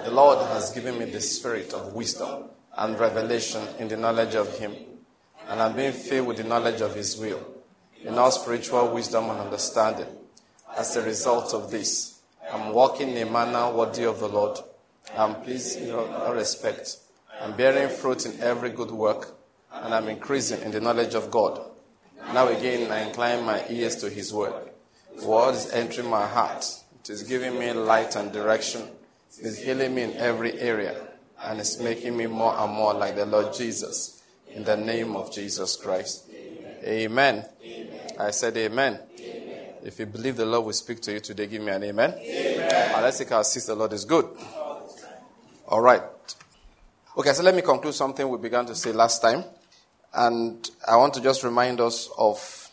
The Lord has given me the spirit of wisdom and revelation in the knowledge of Him, and I'm being filled with the knowledge of His will, in all spiritual wisdom and understanding. As a result of this, I'm walking in a manner worthy of the Lord. I'm pleased in all respect. I'm bearing fruit in every good work, and I'm increasing in the knowledge of God. Now again, I incline my ears to His word. The word is entering my heart. It is giving me light and direction. It is healing me in every area, and it's making me more and more like the Lord Jesus. In the name of Jesus Christ. Amen. I said amen. If you believe the Lord will speak to you today, give me an amen. Let's take our seats. The Lord is good. All right. Okay, so let me conclude something we began to say last time. And I want to just remind us of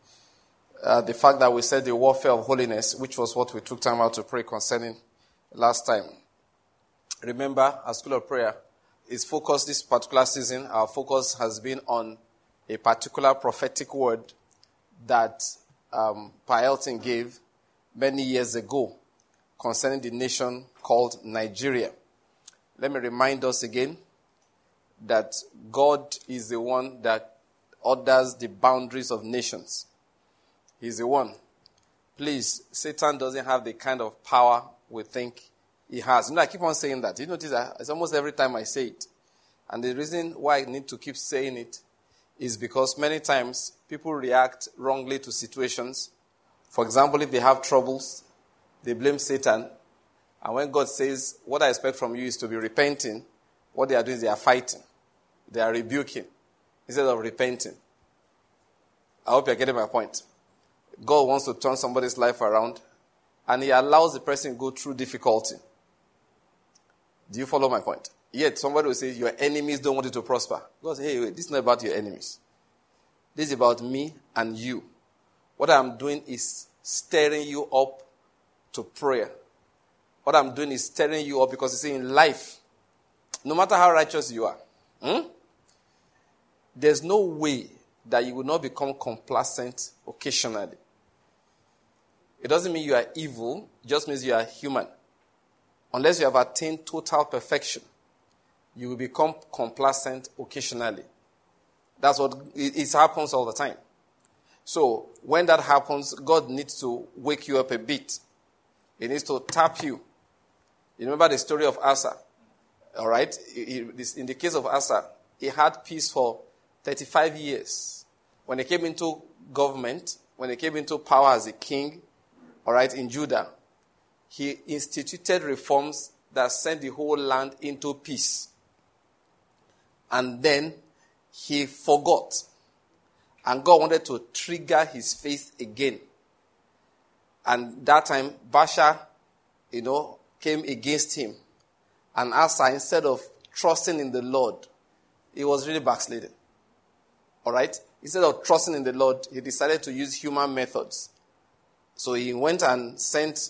the fact that we said the warfare of holiness, which was what we took time out to pray concerning last time. Remember, our School of Prayer is focused this particular season. Our focus has been on a particular prophetic word that Pa Elton gave many years ago concerning the nation called Nigeria. Let me remind us again that God is the one that orders the boundaries of nations. He's the one. Please, Satan doesn't have the kind of power we think he has. I keep on saying that. You notice that it's almost every time I say it. And the reason why I need to keep saying it is because many times people react wrongly to situations. For example, if they have troubles, they blame Satan. And when God says, what I expect from you is to be repenting, what they are doing is they are fighting. They are rebuking instead of repenting. I hope you're getting my point. God wants to turn somebody's life around, and He allows the person to go through difficulty. Do you follow my point? Yet somebody will say, your enemies don't want you to prosper. God says, hey, wait, this is not about your enemies. This is about me and you. What I'm doing is stirring you up to prayer. What I'm doing is stirring you up because you see, in life, no matter how righteous you are, there's no way that you will not become complacent occasionally. It doesn't mean you are evil, it just means you are human. Unless you have attained total perfection, you will become complacent occasionally. That's what it happens all the time. So when that happens, God needs to wake you up a bit. He needs to tap you. You remember the story of Asa? All right? In the case of Asa, he had peace for 35 years. When he came into government, when he came into power as a king, all right, in Judah, he instituted reforms that sent the whole land into peace. And then he forgot. And God wanted to trigger his faith again. And that time, Baasha, came against him. And Asa, instead of trusting in the Lord, he was really backsliding. All right? Instead of trusting in the Lord, he decided to use human methods. So he went and sent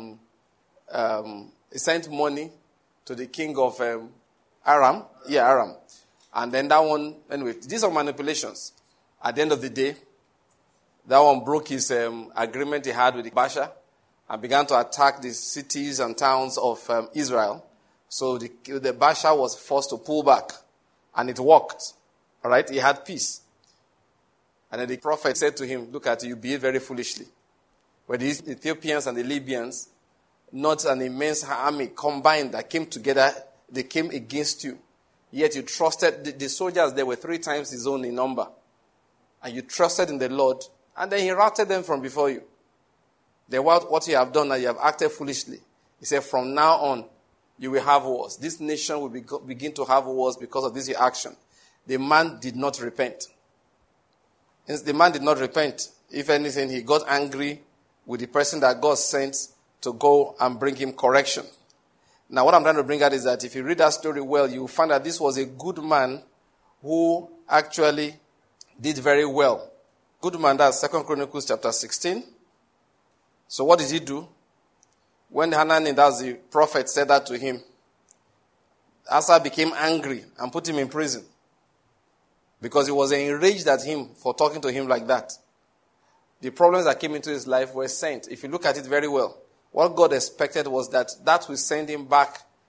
money to the king of Aram. Yeah, Aram. And then that one, anyway, these are manipulations. At the end of the day, that one broke his agreement he had with Baasha and began to attack the cities and towns of Israel. So the Baasha was forced to pull back. And it worked. All right? He had peace. And then the prophet said to him, look at you behave very foolishly. Were the Ethiopians and the Libyans not an immense army combined that came together, they came against you. Yet you trusted, the soldiers there were 3 times his own in number. And you trusted in the Lord, and then he routed them from before you. Then what you have done now, you have acted foolishly. He said, from now on, you will have wars. This nation will begin to have wars because of this your action. The man did not repent. The man did not repent. If anything, he got angry with the person that God sent to go and bring him correction. Now, what I'm trying to bring out is that if you read that story well, you will find that this was a good man who actually did very well. Good man, that's 2 Chronicles chapter 16. So what did he do? When Hanani, that's the prophet, said that to him, Asa became angry and put him in prison. Because he was enraged at him for talking to him like that. The problems that came into his life were sent. If you look at it very well, what God expected was that will send him back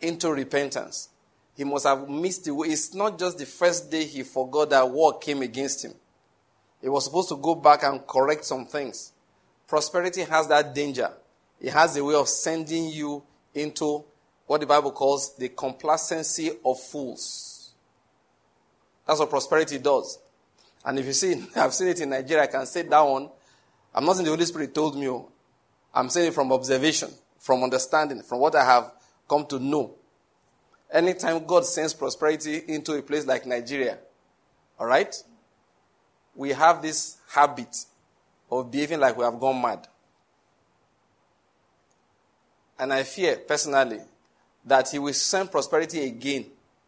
into repentance. He must have missed the way. It's not just the first day he forgot that war came against him. He was supposed to go back and correct some things. Prosperity has that danger. It has a way of sending you into what the Bible calls the complacency of fools. That's what prosperity does. And if you see, I've seen it in Nigeria, I can say that one. I'm not saying the Holy Spirit told me. I'm saying it from observation, from understanding, from what I have come to know. Anytime God sends prosperity into a place like Nigeria, all right, we have this habit of behaving like we have gone mad. And I fear, personally, that he will send prosperity again.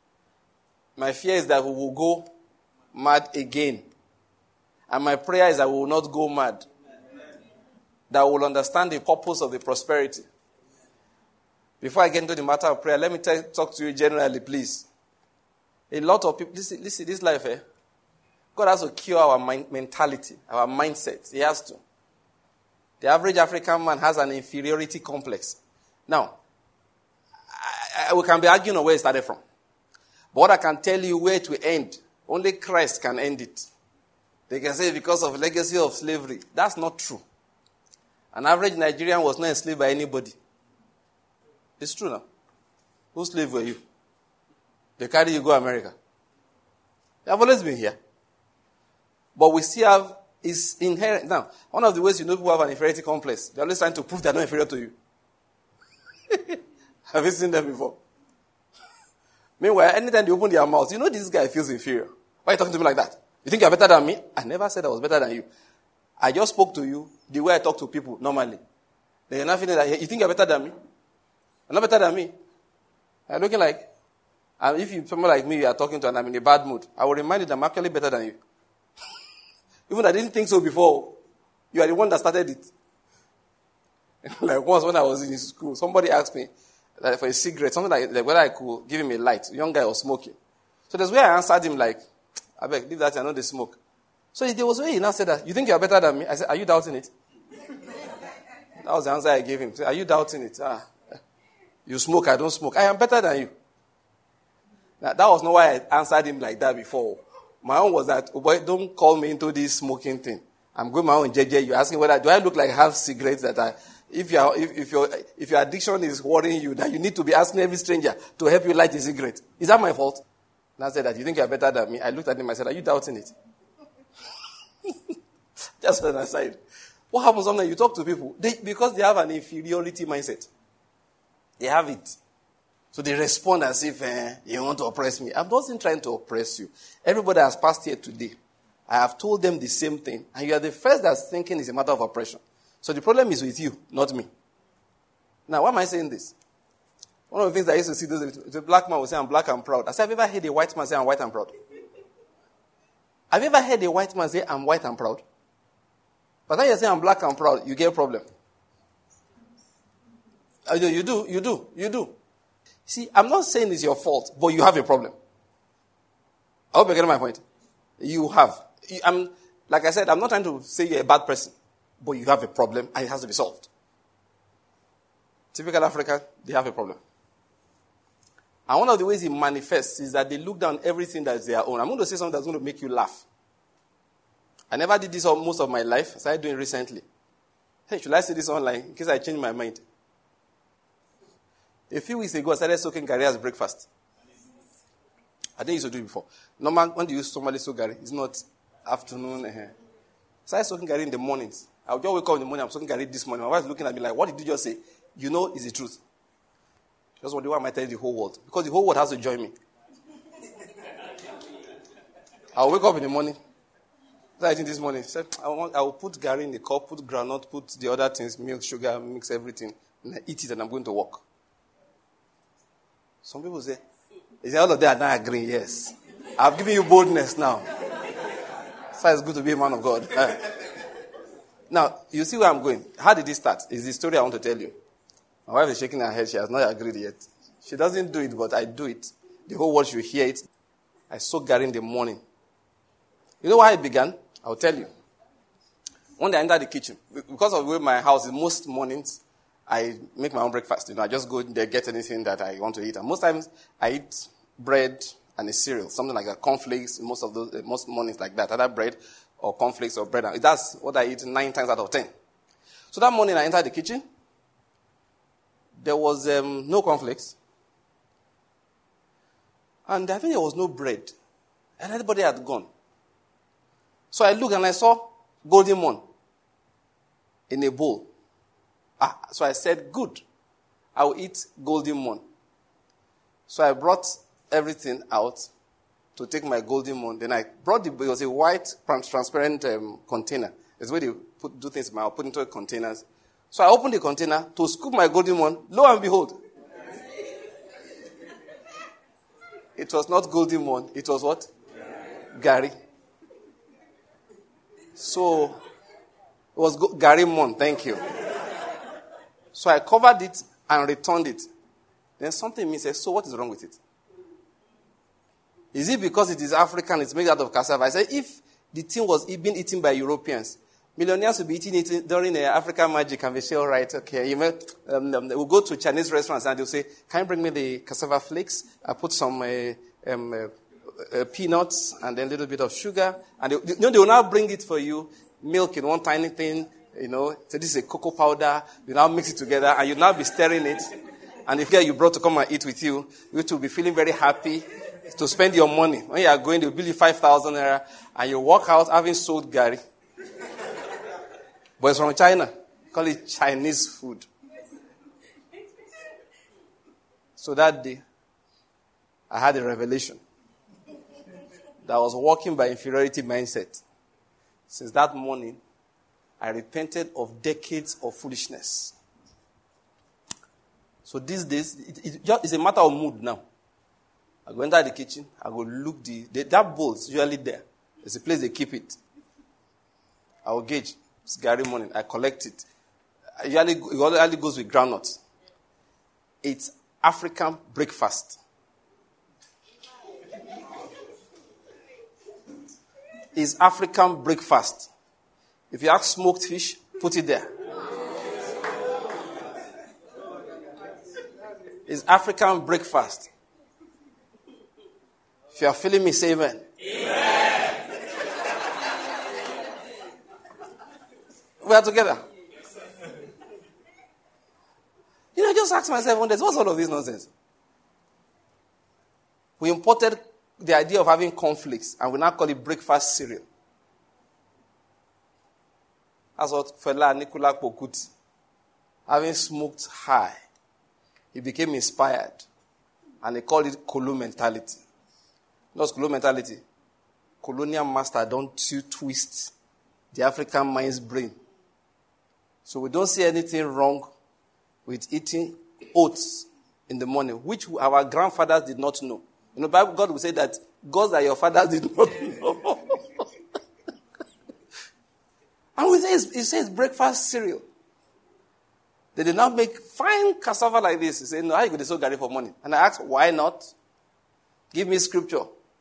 My fear is that we will go mad again. And my prayer is that we will not go mad. That we will understand the purpose of the prosperity. Before I get into the matter of prayer, let me talk to you generally, please. A lot of people, listen, this life, God has to cure our mentality, our mindset. He has to. The average African man has an inferiority complex. Now, we can be arguing on where it started from. But what I can tell you where to end, only Christ can end it. They can say because of legacy of slavery. That's not true. An average Nigerian was not enslaved by anybody. It's true now. Whose slave were you? They carry you go America. They have always been here. But we still have, is inherent. Now, one of the ways you know people have an inferiority complex, they're always trying to prove they're not inferior to you. Have you seen them before? Meanwhile, anytime they open their mouth, you know this guy feels inferior. Why are you talking to me like that? You think you're better than me? I never said I was better than you. I just spoke to you the way I talk to people normally. Then you're not feeling that you think you're better than me? You're not better than me. I'm looking like, and if you someone like me, you are talking to and I'm in a bad mood, I will remind you that I'm actually better than you. Even I didn't think so before. You are the one that started it. Like once when I was in school, somebody asked me for a cigarette, something like whether I could give him a light. A young guy was smoking. So there's where I answered him like, I beg, leave that, I know they smoke. So there was where he now said that, you think you are better than me? I said, are you doubting it? That was the answer I gave him. Said, are you doubting it? You smoke, I don't smoke. I am better than you. Now, that was not why I answered him like that before. My own was that, oh boy, don't call me into this smoking thing. I'm going my own JJ. You're asking whether, do I look like I have cigarettes that if your addiction is worrying you, that you need to be asking every stranger to help you light a cigarette. Is that my fault? And I said that, you think you're better than me? I looked at him, I said, are you doubting it? Just an aside. What happens sometimes you talk to people, because they have an inferiority mindset. They have it. So they respond as if you want to oppress me. I wasn't trying to oppress you. Everybody has passed here today. I have told them the same thing. And you are the first that's thinking it's a matter of oppression. So the problem is with you, not me. Now, why am I saying this? One of the things I used to see, the black man will say, I'm black and proud. I said, have you ever heard a white man say, I'm white and proud? Have you ever heard a white man say, I'm white and proud? But when you say, I'm black and proud, you get a problem. You do. See, I'm not saying it's your fault, but you have a problem. I hope you're getting my point. You have. Like I said, I'm not trying to say you're a bad person, but you have a problem and it has to be solved. Typical Africa, they have a problem. And one of the ways it manifests is that they look down everything that's their own. I'm going to say something that's going to make you laugh. I never did this most of my life. I started doing it recently. Hey, should I say this online in case I change my mind? A few weeks ago, I started soaking gari as breakfast. I didn't used to do it before. Normal, when you normally soak gari, it's not afternoon. I started soaking gari in the mornings. I would just wake up in the morning, I'm soaking gari this morning. My wife looking at me like, what did you just say? You know it's the truth. Just what am I telling the whole world? Because the whole world has to join me. I'll wake up in the morning. I think this morning, said, I will put gari in the cup, put granite, put the other things, milk, sugar, mix everything, and I eat it and I'm going to work. Some people say, all of them are not agreeing, yes. I've given you boldness now. So it's good to be a man of God. Now, you see where I'm going. How did this start? Is the story I want to tell you. My wife is shaking her head. She has not agreed yet. She doesn't do it, but I do it. The whole world should hear it. I soak gari in the morning. You know why it began? I'll tell you. One day I entered the kitchen. Because of the way my house is most mornings, I make my own breakfast. I just go there, get anything that I want to eat. And most times, I eat bread and a cereal, something like that, cornflakes. Most mornings like that, either bread or cornflakes or bread. That's what I eat 9 times out of 10. So that morning, I entered the kitchen. There was no cornflakes. And I think there was no bread. And everybody had gone. So I looked and I saw Golden Morn in a bowl. So I said, good. I will eat Golden Morn. So I brought everything out to take my Golden Morn. Then I brought it was a white transparent container. It's where they do things. I'll put into containers. So I opened the container to scoop my Golden Morn. Lo and behold, it was not Golden Morn. It was what? Gary. So it was Gary Morn. Thank you. So I covered it and returned it. Then something in me said, so what is wrong with it? Is it because it is African, it's made out of cassava? I said, if the thing was being eaten by Europeans, millionaires will be eating it during African magic and they say, all right, okay. We'll go to Chinese restaurants and they'll say, can you bring me the cassava flakes? I put some peanuts and then a little bit of sugar. And they will now bring it for you, milk in one tiny thing. So this is a cocoa powder. You now mix it together and you now be stirring it. And if you brought to come and eat with you, you will be feeling very happy to spend your money. When you are going, they'll bill you 5,000 naira and you walk out having sold Gary. But it's from China. Call it Chinese food. So that day, I had a revelation that I was walking by inferiority mindset. Since that morning, I repented of decades of foolishness. So these days, it's a matter of mood now. I go enter the kitchen, I go look that bowl is usually there. There's a place they keep it. I will gauge. It's Gary morning. I collect it. It usually goes with groundnuts. It's African breakfast. It's African breakfast. If you have smoked fish, put it there. It's African breakfast. If you are feeling me, say amen. Amen. We are together. I just asked myself one day, what's all of this nonsense? We imported the idea of having conflicts and we now call it breakfast cereal. That's what Fela Nicola Pokuti, having smoked high, he became inspired and they called it Kolo mentality. Not Kolo mentality. Colonial master don't you twist the African mind's brain. So we don't see anything wrong with eating oats in the morning, which our grandfathers did not know. Bible, God will say that gods that your fathers did not know. And it says breakfast cereal. They did not make fine cassava like this. He said, no, how are you going to sow Gary for money? And I asked, why not? Give me scripture.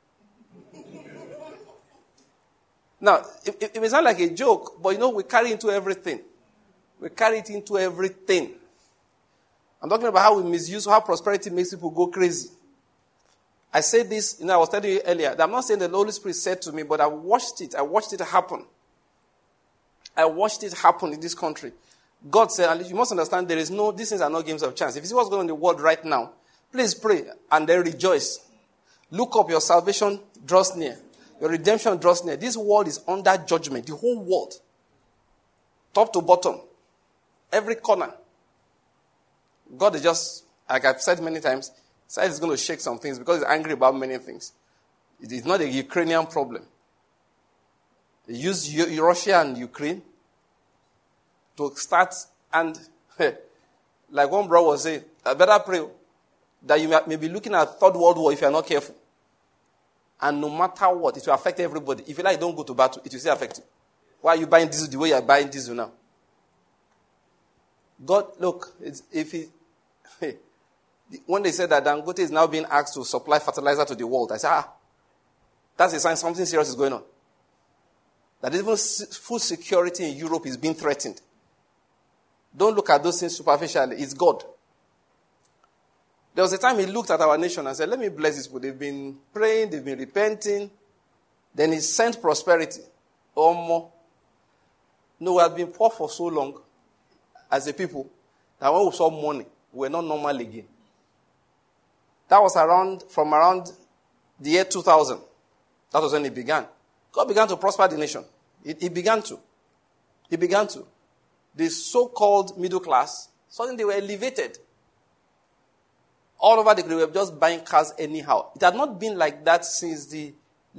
Now, it may sound like a joke, but we carry into everything. We carry it into everything. I'm talking about how we misuse, how prosperity makes people go crazy. I said this, I was telling you earlier, that I'm not saying the Holy Spirit said to me, but I watched it happen. I watched it happen in this country. God said, and you must understand, these things are not games of chance. If you see what's going on in the world right now, please pray and then rejoice. Look up, your salvation draws near. Your redemption draws near. This world is under judgment. The whole world. Top to bottom. Every corner. God is just, like I've said many times, said he's going to shake some things because he's angry about many things. It is not a Ukrainian problem. They use Russia and Ukraine to start, and like one brother was saying, I better pray that you may be looking at third world war if you are not careful. And no matter what, it will affect everybody. If you like, don't go to battle, it will still affect you. Why are you buying diesel the way you are buying diesel now? God, look, when they said that Dangote is now being asked to supply fertilizer to the world, I said, that's a sign something serious is going on. That even food security in Europe is being threatened. Don't look at those things superficially. It's God. There was a time he looked at our nation and said, let me bless these people. They've been praying, they've been repenting. Then he sent prosperity. Or more. No, we had been poor for so long as a people that when we saw money, we were not normal again. That was from around the year 2000. That was when it began. God began to prosper the nation. He began to. The so-called middle class, suddenly they were elevated. All over they were just buying cars anyhow. It had not been like that since the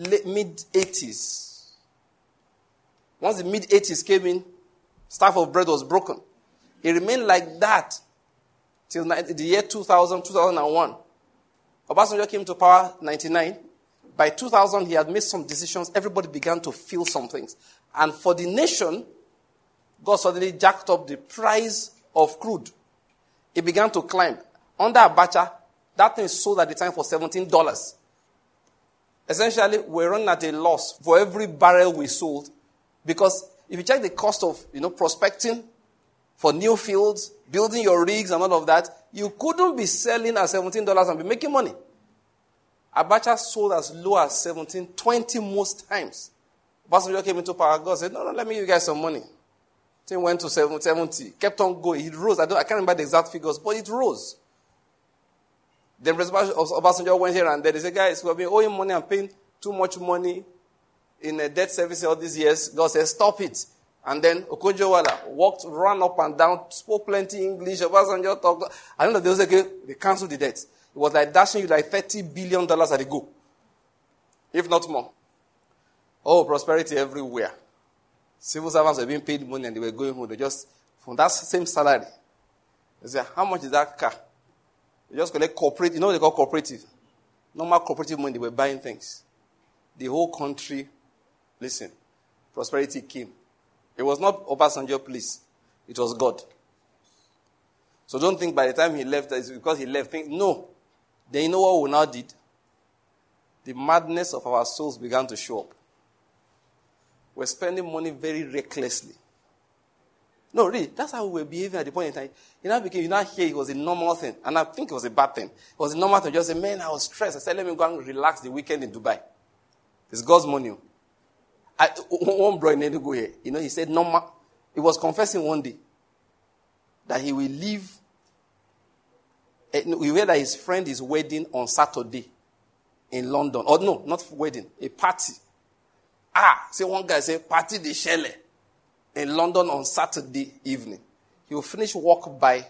mid-80s. Once the mid-80s came in, staff of bread was broken. It remained like that till the year 2000, 2001. Obasanjo came to power 99. By 2000, he had made some decisions. Everybody began to feel some things. And for the nation, God suddenly jacked up the price of crude. It began to climb. Under Abacha, that thing sold at the time for $17. Essentially, we're running at a loss for every barrel we sold. Because if you check the cost of, prospecting for new fields, building your rigs and all of that, you couldn't be selling at $17 and be making money. Abacha sold as low as 17, 20 most times. Obasanjo came into power. God said, no, let me give you guys some money. Thing went to 70, kept on going. It rose. I can't remember the exact figures, but it rose. Then Obasanjo went here and there. They said, guys, we have been owing money and paying too much money in a debt service all these years. God said, stop it. And then Okonjo-Iweala ran up and down, spoke plenty English. Obasanjo talked. I don't know, they canceled the debt. It was like dashing you like $30 billion at a go. If not more. Oh, prosperity everywhere. Civil servants were being paid money and they were going home. They just, from that same salary, they said, how much is that car? They just collect corporate, they call cooperative. Normal cooperative money, they were buying things. The whole country, listen, prosperity came. It was not Obasanjo, please. It was God. So don't think by the time he left, it's because he left. No. Then you know what we now did? The madness of our souls began to show up. We're spending money very recklessly. No, really, that's how we were behaving at the point in time. You now hear it was a normal thing. And I think it was a bad thing. It was a normal thing. Just say, man, I was stressed. I said, let me go and relax the weekend in Dubai. It's God's money. One bro in Enugu here, he said, normal. He was confessing one day that he will leave. We heard that his friend is wedding on Saturday in London. Or no, not wedding, a party. One guy said, party de Shelle in London on Saturday evening. He will finish work by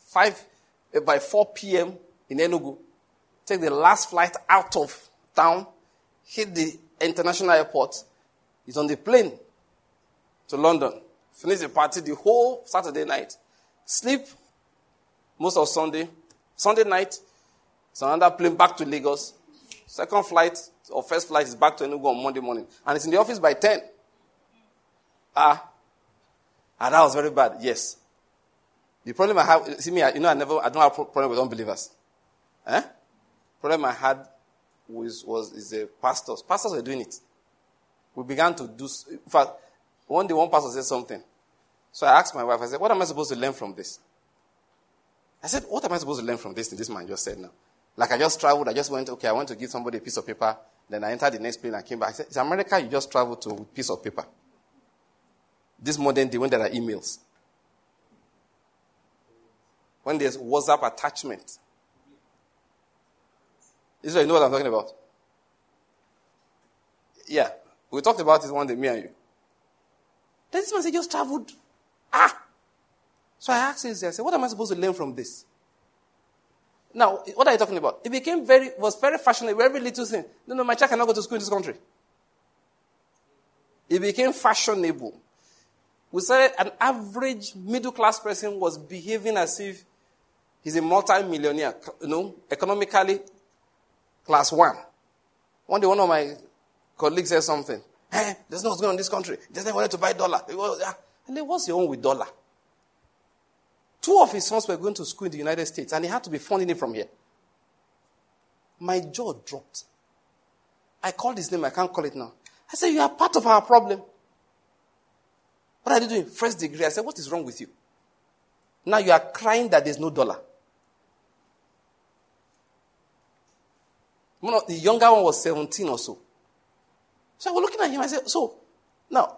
4 p.m. in Enugu. Take the last flight out of town, hit the international airport. He's on the plane to London. Finish the party the whole Saturday night. Sleep most of Sunday. Sunday night, it's another plane back to Lagos. Second flight or first flight is back to Enugu on Monday morning. And it's in the office by 10. That was very bad. Yes. The problem I have, see me, I don't have a problem with unbelievers. Problem I had is the pastors. Pastors were doing it. We began to do, in fact, one day one pastor said something. So I asked my wife, I said, what am I supposed to learn from this? I said, what am I supposed to learn from this thing this man just said now? Like I just traveled, I just went, okay, I want to give somebody a piece of paper. Then I entered the next plane and came back. I said, it's America you just traveled to with a piece of paper. This modern day when there are emails. When there's WhatsApp attachment. This is what you know what I'm talking about. Yeah. We talked about it one day, me and you. Then this man said, just traveled. So I asked him, I said, what am I supposed to learn from this? Now, what are you talking about? It was very fashionable, very little thing. No, my child cannot go to school in this country. It became fashionable. We said an average middle-class person was behaving as if he's a multi-millionaire, economically class 1. One day, one of my colleagues said something. There's no what's going on in this country. There's no wanted to buy dollar. And then what's your own with dollar? 2 of his sons were going to school in the United States, and he had to be funding it from here. My jaw dropped. I called his name. I can't call it now. I said, you are part of our problem. What are you doing? First degree. I said, what is wrong with you? Now you are crying that there's no dollar. The younger one was 17 or so. So I was looking at him, I said, so, now,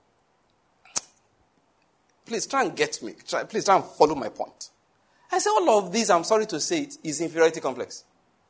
please try and get me. Please try and follow my point. I said, all of this, I'm sorry to say it, is inferiority complex.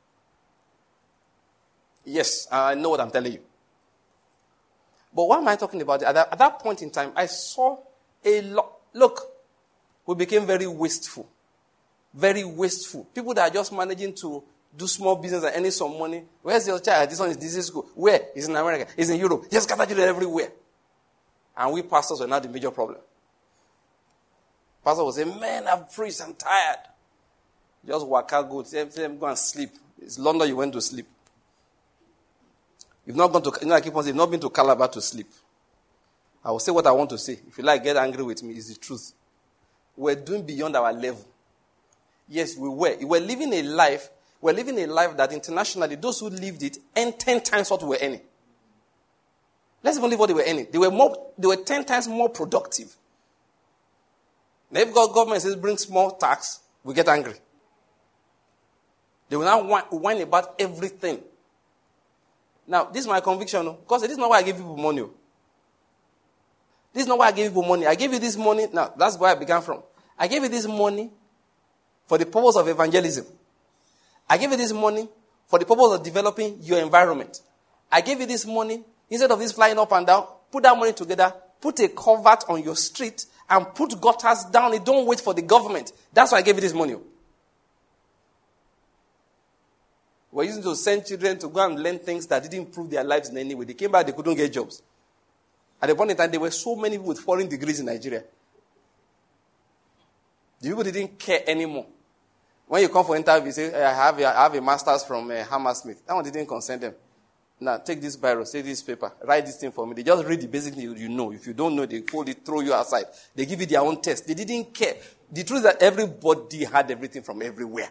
Yes, I know what I'm telling you. But what am I talking about? At that point in time, I saw a lot. Look, we became very wasteful. Very wasteful. People that are just managing to do small business and earning some money. Where's your child? This one is this school. Where? It's in America. It's in Europe. Just gather children everywhere. And we pastors were not the major problem. Pastor will say, man, I've preached, I'm tired. Just work out good. Say, go and sleep. It's London you went to sleep. You've not gone to, I keep on saying, you've not been to Calabar to sleep. I will say what I want to say. If you like, get angry with me. It's the truth. We're doing beyond our level. Yes, we were. We're living a life that internationally, those who lived it earned 10 times what we were earning. Let's even leave what they were earning. They were 10 times more productive. Now, if government says bring small tax, we get angry. They will now whine about everything. Now, this is my conviction, because this is not why I give people money. This is not why I give people money. I gave you this money. Now, that's where I began from. I gave you this money for the purpose of evangelism. I gave you this money for the purpose of developing your environment. I gave you this money, instead of this flying up and down, put that money together, put a culvert on your street, and put gutters down it. Don't wait for the government. That's why I gave you this money. We're using to send children to go and learn things that didn't improve their lives in any way. They came back, they couldn't get jobs. At the point in time, there were so many people with foreign degrees in Nigeria. The people didn't care anymore. When you come for interview, you say, I have a master's from Hammersmith. That one didn't concern them. Now, take this biro, take this paper, write this thing for me. They just read the basic thing you know. If you don't know, they fold it, throw you outside. They give you their own test. They didn't care. The truth is that everybody had everything from everywhere.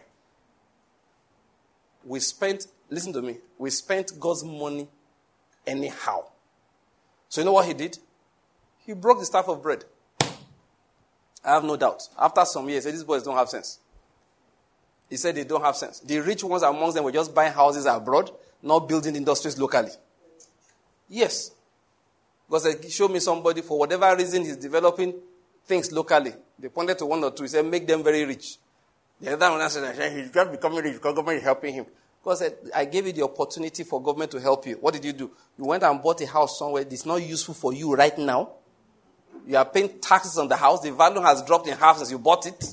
Listen to me, we spent God's money anyhow. So you know what he did? He broke the staff of bread. I have no doubt. After some years, he said, these boys don't have sense. He said they don't have sense. The rich ones amongst them were just buying houses abroad, not building industries locally. Yes. Because they showed me somebody, for whatever reason, he's developing things locally. They pointed to one or two. He said, make them very rich. The other one said, he's just becoming rich because government is helping him. Because I gave you the opportunity for government to help you. What did you do? You went and bought a house somewhere that's not useful for you right now. You are paying taxes on the house. The value has dropped in half since you bought it.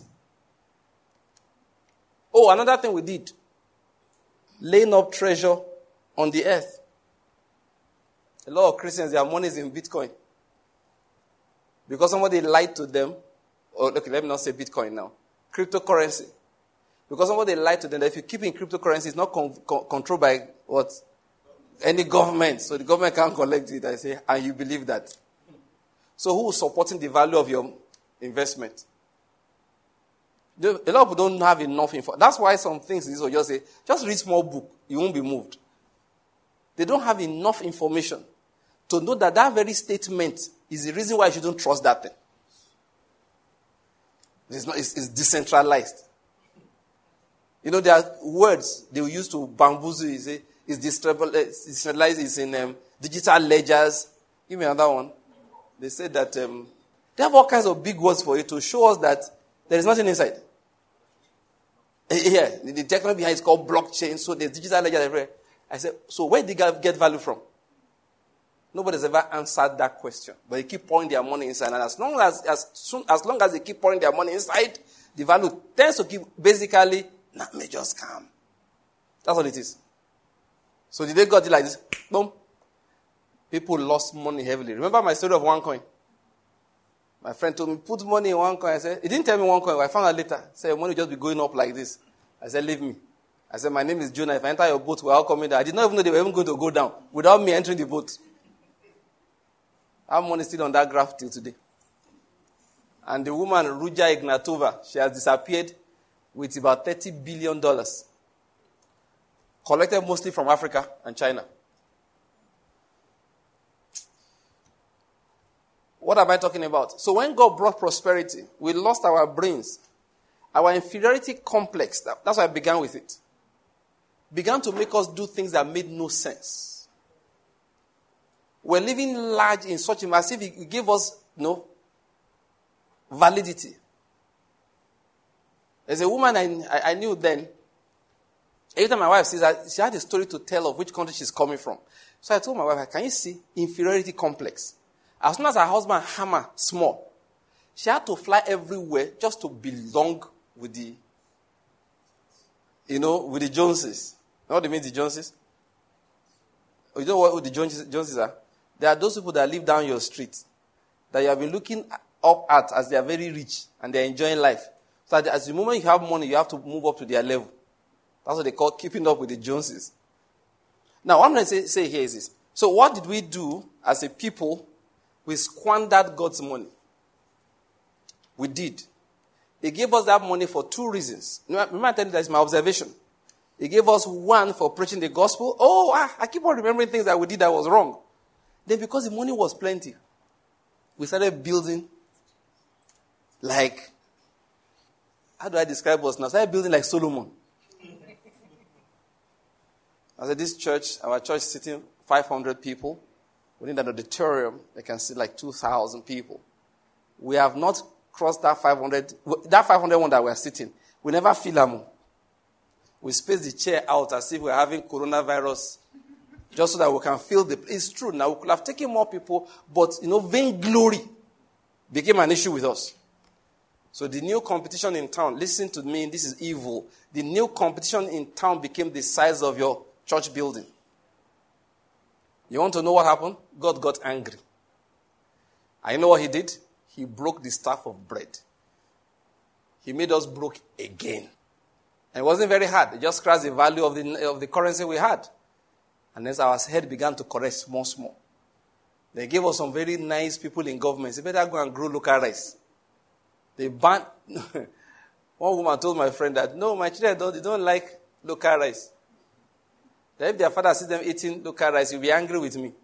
Oh, another thing we did. Laying up treasure on the earth. A lot of Christians, their money is in Bitcoin. Because somebody lied to them. Okay, let me not say Bitcoin now. Cryptocurrency. Because somebody lied to them that if you keep in cryptocurrency, it's not controlled by what? Any government. So the government can't collect it. I say, and you believe that. So who is supporting the value of your investment? A lot of people don't have enough info. That's why some things will just say, just read small book. You won't be moved. They don't have enough information to know that that very statement is the reason why you shouldn't trust that thing. It's decentralized. You know, there are words they will use to bamboozle. You say, it's decentralized, it's in digital ledgers. Give me another one. They said that they have all kinds of big words for it to show us that there is nothing inside. Here, the technology behind it is called blockchain, so there's digital ledger everywhere. I said, so where did they get value from? Nobody's ever answered that question. But they keep pouring their money inside. And as long as they keep pouring their money inside, the value tends to keep basically, not me just calm. That's what it is. So the day got it like this, boom. People lost money heavily. Remember my story of OneCoin? My friend told me, put money in OneCoin. I said, he didn't tell me OneCoin. I found out later. He said, your money will just be going up like this. I said, leave me. I said, my name is Jonah. If I enter your boat, we're all coming down. I did not even know they were even going to go down without me entering the boat. Our money is still on that graph till today. And the woman, Ruja Ignatova, she has disappeared with about $30 billion. Collected mostly from Africa and China. What am I talking about? So when God brought prosperity, we lost our brains. Our inferiority complex, that's why I began with it, began to make us do things that made no sense. We're living large in such a as if it gave us validity. There's a woman I knew then. Every time my wife sees her, she had a story to tell of which country she's coming from. So I told my wife, can you see inferiority complex? As soon as her husband hammer small, she had to fly everywhere just to belong with the Joneses. You know what they mean, the Joneses? You know what the Joneses are? They are those people that live down your street, that you have been looking up at as they are very rich and they are enjoying life. So that as the moment you have money, you have to move up to their level. That's what they call keeping up with the Joneses. Now, what I'm going to say here is this. So what did we do as a people? We squandered God's money. We did. He gave us that money for two reasons. Remember I tell you that is my observation. He gave us one for preaching the gospel. I keep on remembering things that we did that was wrong. Then because the money was plenty, we started building like, how do I describe us now? Started building like Solomon. I said, this church, our church is sitting 500 people. We need an auditorium that can sit like 2,000 people. We have not crossed that 500 one that we're sitting. We never fill them. We space the chair out as if we're having coronavirus just so that we can fill the... It's true. Now, we could have taken more people, but, vainglory became an issue with us. So the new competition in town, listen to me, this is evil. The new competition in town became the size of your church building. You want to know what happened? God got angry. And you know what he did? He broke the staff of bread. He made us broke again. And it wasn't very hard. It just scratched the value of the currency we had. And then our head began to correct small. They gave us some very nice people in government. They better go and grow local rice. They banned... One woman told my friend that, no, my children they don't like local rice. That if their father sees them eating local rice, he'll be angry with me.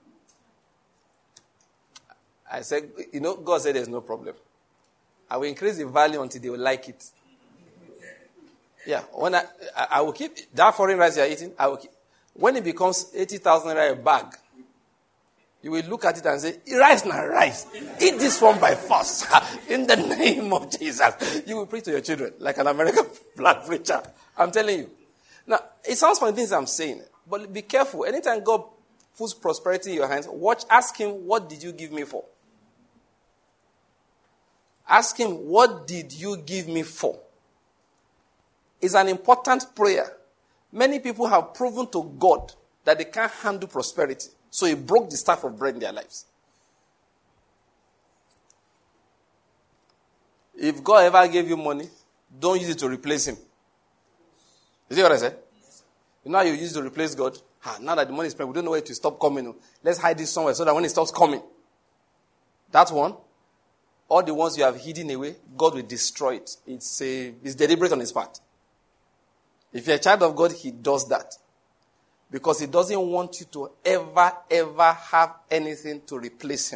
I said, God said there's no problem. I will increase the value until they will like it. Yeah, when I will keep that foreign rice you are eating, I will keep. When it becomes 80,000 a bag, you will look at it and say, rice na rice. Eat this one by force. In the name of Jesus. You will preach to your children like an American black preacher. I'm telling you. Now, it sounds funny things I'm saying, but be careful. Anytime God puts prosperity in your hands, ask him, what did you give me for? Ask him, what did you give me for? It's an important prayer. Many people have proven to God that they can't handle prosperity. So he broke the staff of bread in their lives. If God ever gave you money, don't use it to replace him. You see what I said? You know how you use it to replace God? Now that the money is spent, we don't know where to stop coming. Let's hide this somewhere so that when it stops coming, that one, all the ones you have hidden away, God will destroy it. It's deliberate on his part. If you're a child of God, he does that. Because he doesn't want you to ever have anything to replace him.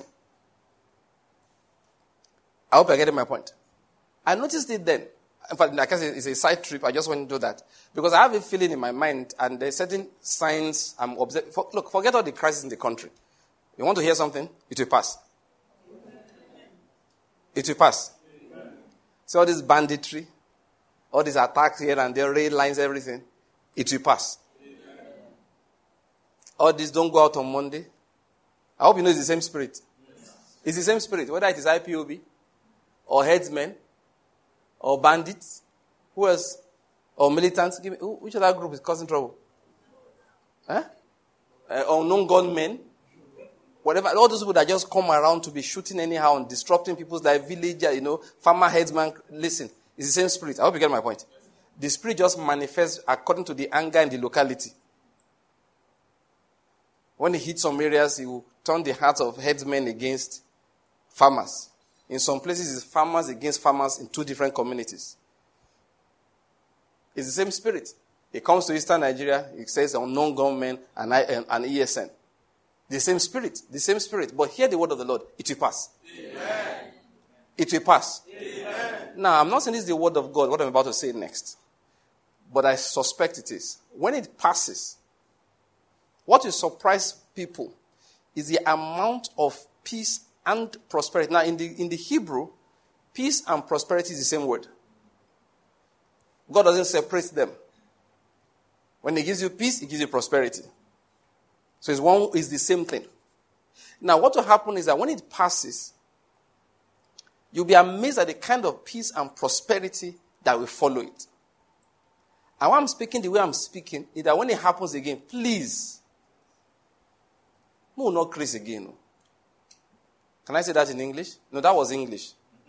I hope you're getting my point. I noticed it then. In fact, like I said, it's a side trip. I just want to do that. Because I have a feeling in my mind, and there's certain signs I'm observing. Look, forget all the crisis in the country. You want to hear something? It will pass. It will pass. See all this banditry, all these attacks here and there, rail lines, everything. It will pass. All this don't go out on Monday. I hope you know it's the same spirit. It's the same spirit, whether it is IPOB, or headsmen, or bandits, who else? Or militants. Which other group is causing trouble? Unknown gunmen. Whatever. All those people that just come around to be shooting anyhow and disrupting people's life, villager, farmer, headsman. Listen, it's the same spirit. I hope you get my point. The spirit just manifests according to the anger in the locality. When he hits some areas, he will turn the hearts of headsmen against farmers. In some places, it's farmers against farmers in two different communities. It's the same spirit. It comes to Eastern Nigeria, it says unknown gunmen and ESN. The same spirit. The same spirit. But hear the word of the Lord. It will pass. Amen. It will pass. Amen. Now, I'm not saying this is the word of God, what I'm about to say next. But I suspect it is. When it passes, what will surprise people is the amount of peace and prosperity. Now, in the Hebrew, peace and prosperity is the same word. God doesn't separate them. When he gives you peace, he gives you prosperity. So it's the same thing. Now, what will happen is that when it passes, you'll be amazed at the kind of peace and prosperity that will follow it. And why I'm speaking the way I'm speaking is that when it happens again, please, no, not Chris again. No. Can I say that in English? No, that was English.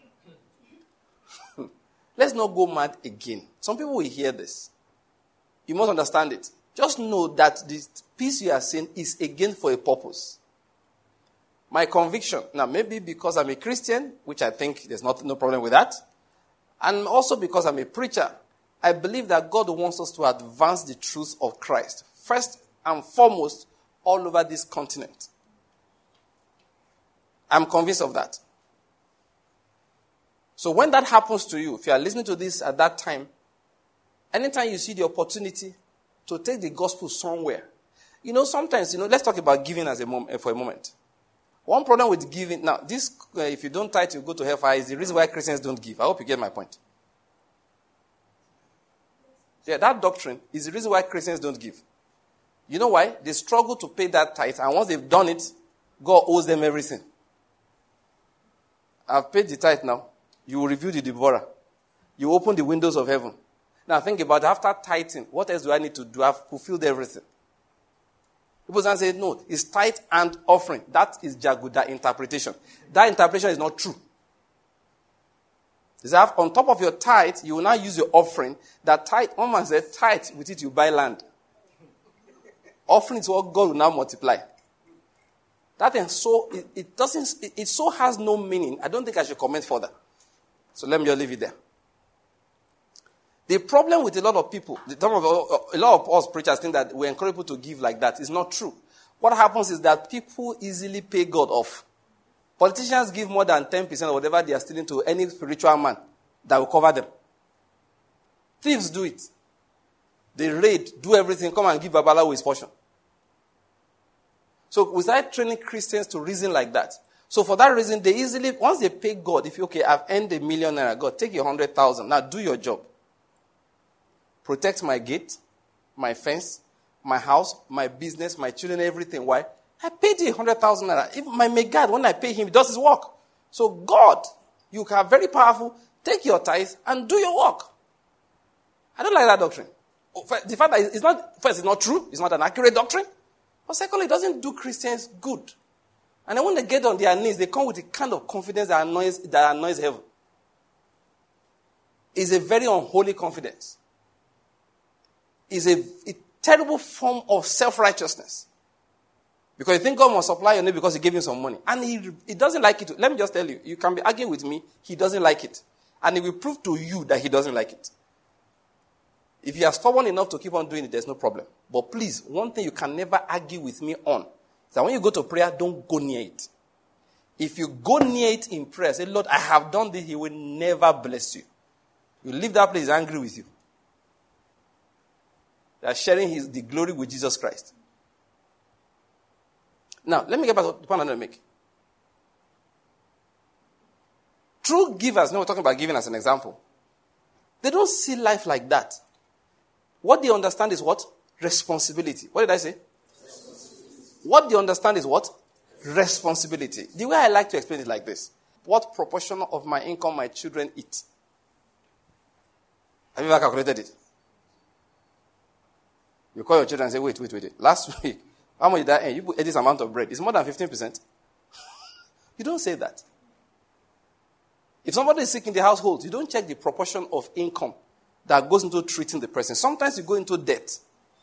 Let's not go mad again. Some people will hear this. You must understand it. Just know that the peace you are seeing is again for a purpose. My conviction, now maybe because I'm a Christian, which I think there's no problem with that, and also because I'm a preacher, I believe that God wants us to advance the truth of Christ, first and foremost, all over this continent. I'm convinced of that. So when that happens to you, if you are listening to this at that time, anytime you see the opportunity to take the gospel somewhere, sometimes, let's talk about giving for a moment. One problem with giving, now, this, if you don't tithe, you go to hellfire, is the reason why Christians don't give. I hope you get my point. Yeah, that doctrine is the reason why Christians don't give. You know why? They struggle to pay that tithe, and once they've done it, God owes them everything. I've paid the tithe now. You will review the devourer. You open the windows of heaven. Now think about it. After tithing, what else do I need to do? I've fulfilled everything. People say, no, it's tithe and offering. That is Jaguda interpretation. That interpretation is not true. On top of your tithe, you will now use your offering. That tithe, one man said, tithe, with it you buy land. Offering is what God will now multiply. That thing, it so has no meaning. I don't think I should comment further. So let me just leave it there. The problem with a lot of people, a lot of us preachers think that we encourage people to give like that. It's not true. What happens is that people easily pay God off. Politicians give more than 10% of whatever they are stealing to any spiritual man that will cover them. Thieves do it. They raid, do everything, come and give Babalawo his portion. So we started training Christians to reason like that. So for that reason, they easily, once they pay God, if I've earned $1 million, God, take your 100,000. Now do your job. Protect my gate, my fence, my house, my business, my children, everything. Why? I paid you 100,000 naira. If my God, when I pay him, he does his work. So God, you are very powerful. Take your tithe and do your work. I don't like that doctrine. The fact that it's not true. It's not an accurate doctrine. But secondly, it doesn't do Christians good. And then when they get on their knees, they come with a kind of confidence that annoys heaven. It's a very unholy confidence. It's a terrible form of self-righteousness. Because you think God must supply your need because he gave you some money. And he doesn't like it. Let me just tell you, you can be arguing with me, he doesn't like it. And he will prove to you that he doesn't like it. If you are stubborn enough to keep on doing it, there's no problem. But please, one thing you can never argue with me on is that when you go to prayer, don't go near it. If you go near it in prayer, say, Lord, I have done this, he will never bless you. You leave that place angry with you. They are sharing the glory with Jesus Christ. Now, let me get back to the point I'm going to make. True givers, now we're talking about giving as an example. They don't see life like that. What they understand is what? Responsibility. What did I say? What they understand is what? Responsibility. The way I like to explain it like this. What proportion of my income my children eat? Have you ever calculated it? You call your children and say, wait. Last week, how much did I earn? You ate this amount of bread. It's more than 15%. You don't say that. If somebody is sick in the household, you don't check the proportion of income that goes into treating the person. Sometimes you go into debt.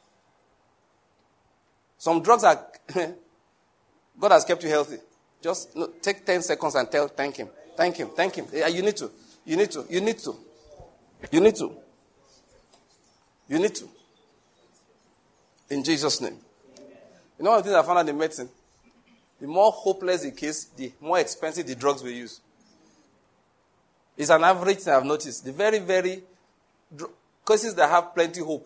Some drugs are... God has kept you healthy. Just take 10 seconds and thank him. Thank him. Yeah, you need to. In Jesus' name. You know one of the things I found out in medicine? the more hopeless the case, the more expensive the drugs we use. It's an average thing I've noticed. The very, very cases that have plenty hope.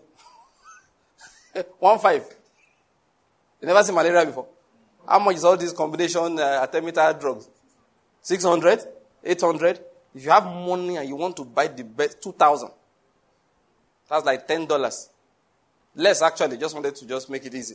1.5. You never seen malaria before. How much is all these combination artemether drugs? 600? 800? If you have money and you want to buy the best, 2,000. That's like $10. Less actually, just wanted to just make it easy.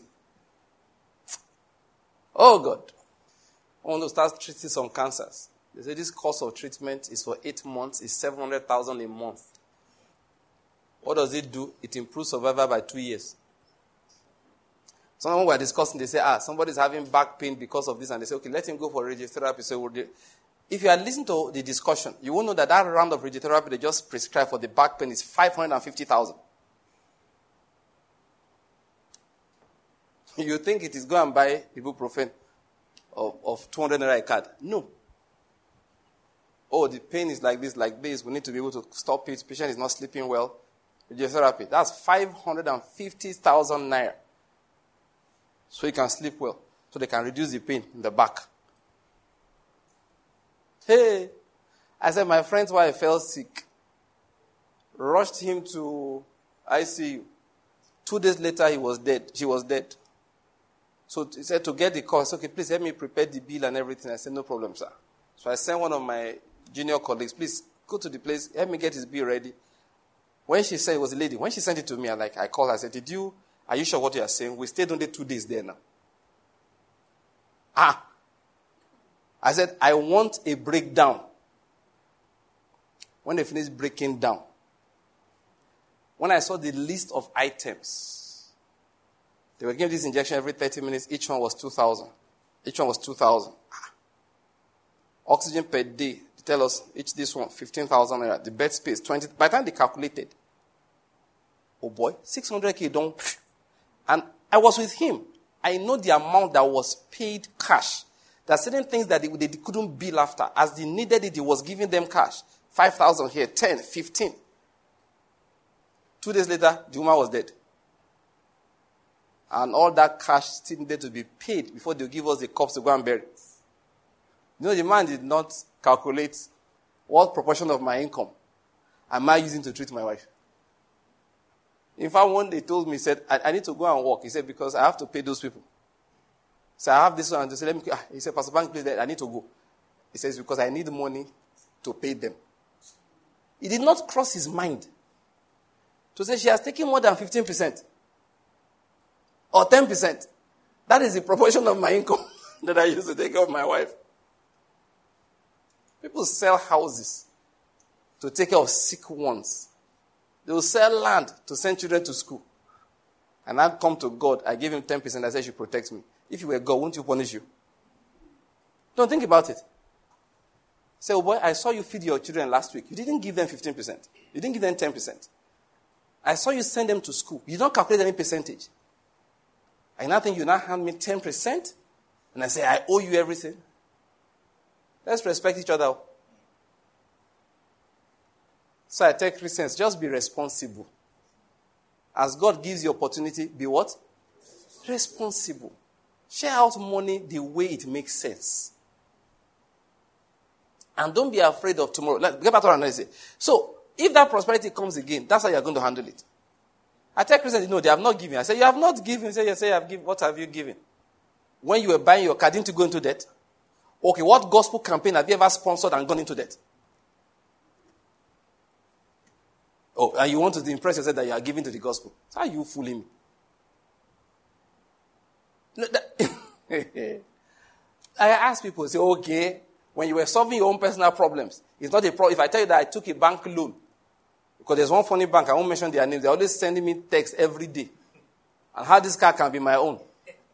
Oh God. I want to start treating some cancers. They say this course of treatment is for 8 months, it's 700,000 a month. What does it do? It improves survival by 2 years. Someone we are discussing, they say, somebody's having back pain because of this, and they say, okay, let him go for radiotherapy. So if you are listening to the discussion, you will know that round of radiotherapy they just prescribed for the back pain is 550,000. You think it is go and buy ibuprofen of 200 naira a card? No. Oh, the pain is like this. We need to be able to stop it. Patient is not sleeping well. Radiotherapy. That's 550,000 naira. So he can sleep well. So they can reduce the pain in the back. Hey, I said my friend's wife fell sick. Rushed him to ICU. 2 days later, he was dead. She was dead. So he said to get the cost, okay, please help me prepare the bill and everything. I said, no problem, sir. So I sent one of my junior colleagues, please go to the place, help me get his bill ready. When she said it was a lady, when she sent it to me, I called her, I said, are you sure what you are saying? We stayed only 2 days there now. I said, I want a breakdown. When they finished breaking down, when I saw the list of items, they were giving this injection every 30 minutes. Each one was 2,000. Oxygen per day. They tell us this one, 15,000 naira. The bed space, 20. By the time they calculated, oh boy, 600K don't. And I was with him. I know the amount that was paid cash. There are certain things that they couldn't bill after. As they needed it, he was giving them cash. 5,000 here, 10, 15. 2 days later, the woman was dead. And all that cash still needed to be paid before they give us the corpse to go and bury. You know, the man did not calculate what proportion of my income am I using to treat my wife. In fact, one day he told me, he said, I need to go and work. He said, because I have to pay those people. So I have this one. And he said, he said, Pastor Bank, please, I need to go. He says, because I need money to pay them. It did not cross his mind to say she has taken more than 15%. Or 10%. That is the proportion of my income that I used to take care of my wife. People sell houses to take care of sick ones. They will sell land to send children to school. And I come to God, I give him 10%, I say she protects me. If you were God, won't you punish you? Don't think about it. Say, oh boy, I saw you feed your children last week. You didn't give them 15%. You didn't give them 10%. I saw you send them to school. You don't calculate any percentage. I now think you now hand me 10%, and I say, I owe you everything. Let's respect each other. So I tell Christians, just be responsible. As God gives you opportunity, be what? Responsible. Share out money the way it makes sense. And don't be afraid of tomorrow. Let's get back to what I'm saying. So, if that prosperity comes again, that's how you're going to handle it. I tell Christians, no, they have not given. I say, you have not given. Say, you have given. What have you given? When you were buying your car, didn't you go into debt? Okay, what gospel campaign have you ever sponsored and gone into debt? Oh, and you want to impress yourself that you are giving to the gospel. How are you fooling me? No, I ask people, say, okay, when you were solving your own personal problems, it's not a problem. If I tell you that I took a bank loan, because there's one funny bank, I won't mention their name, they're always sending me texts every day. And how this car can be my own.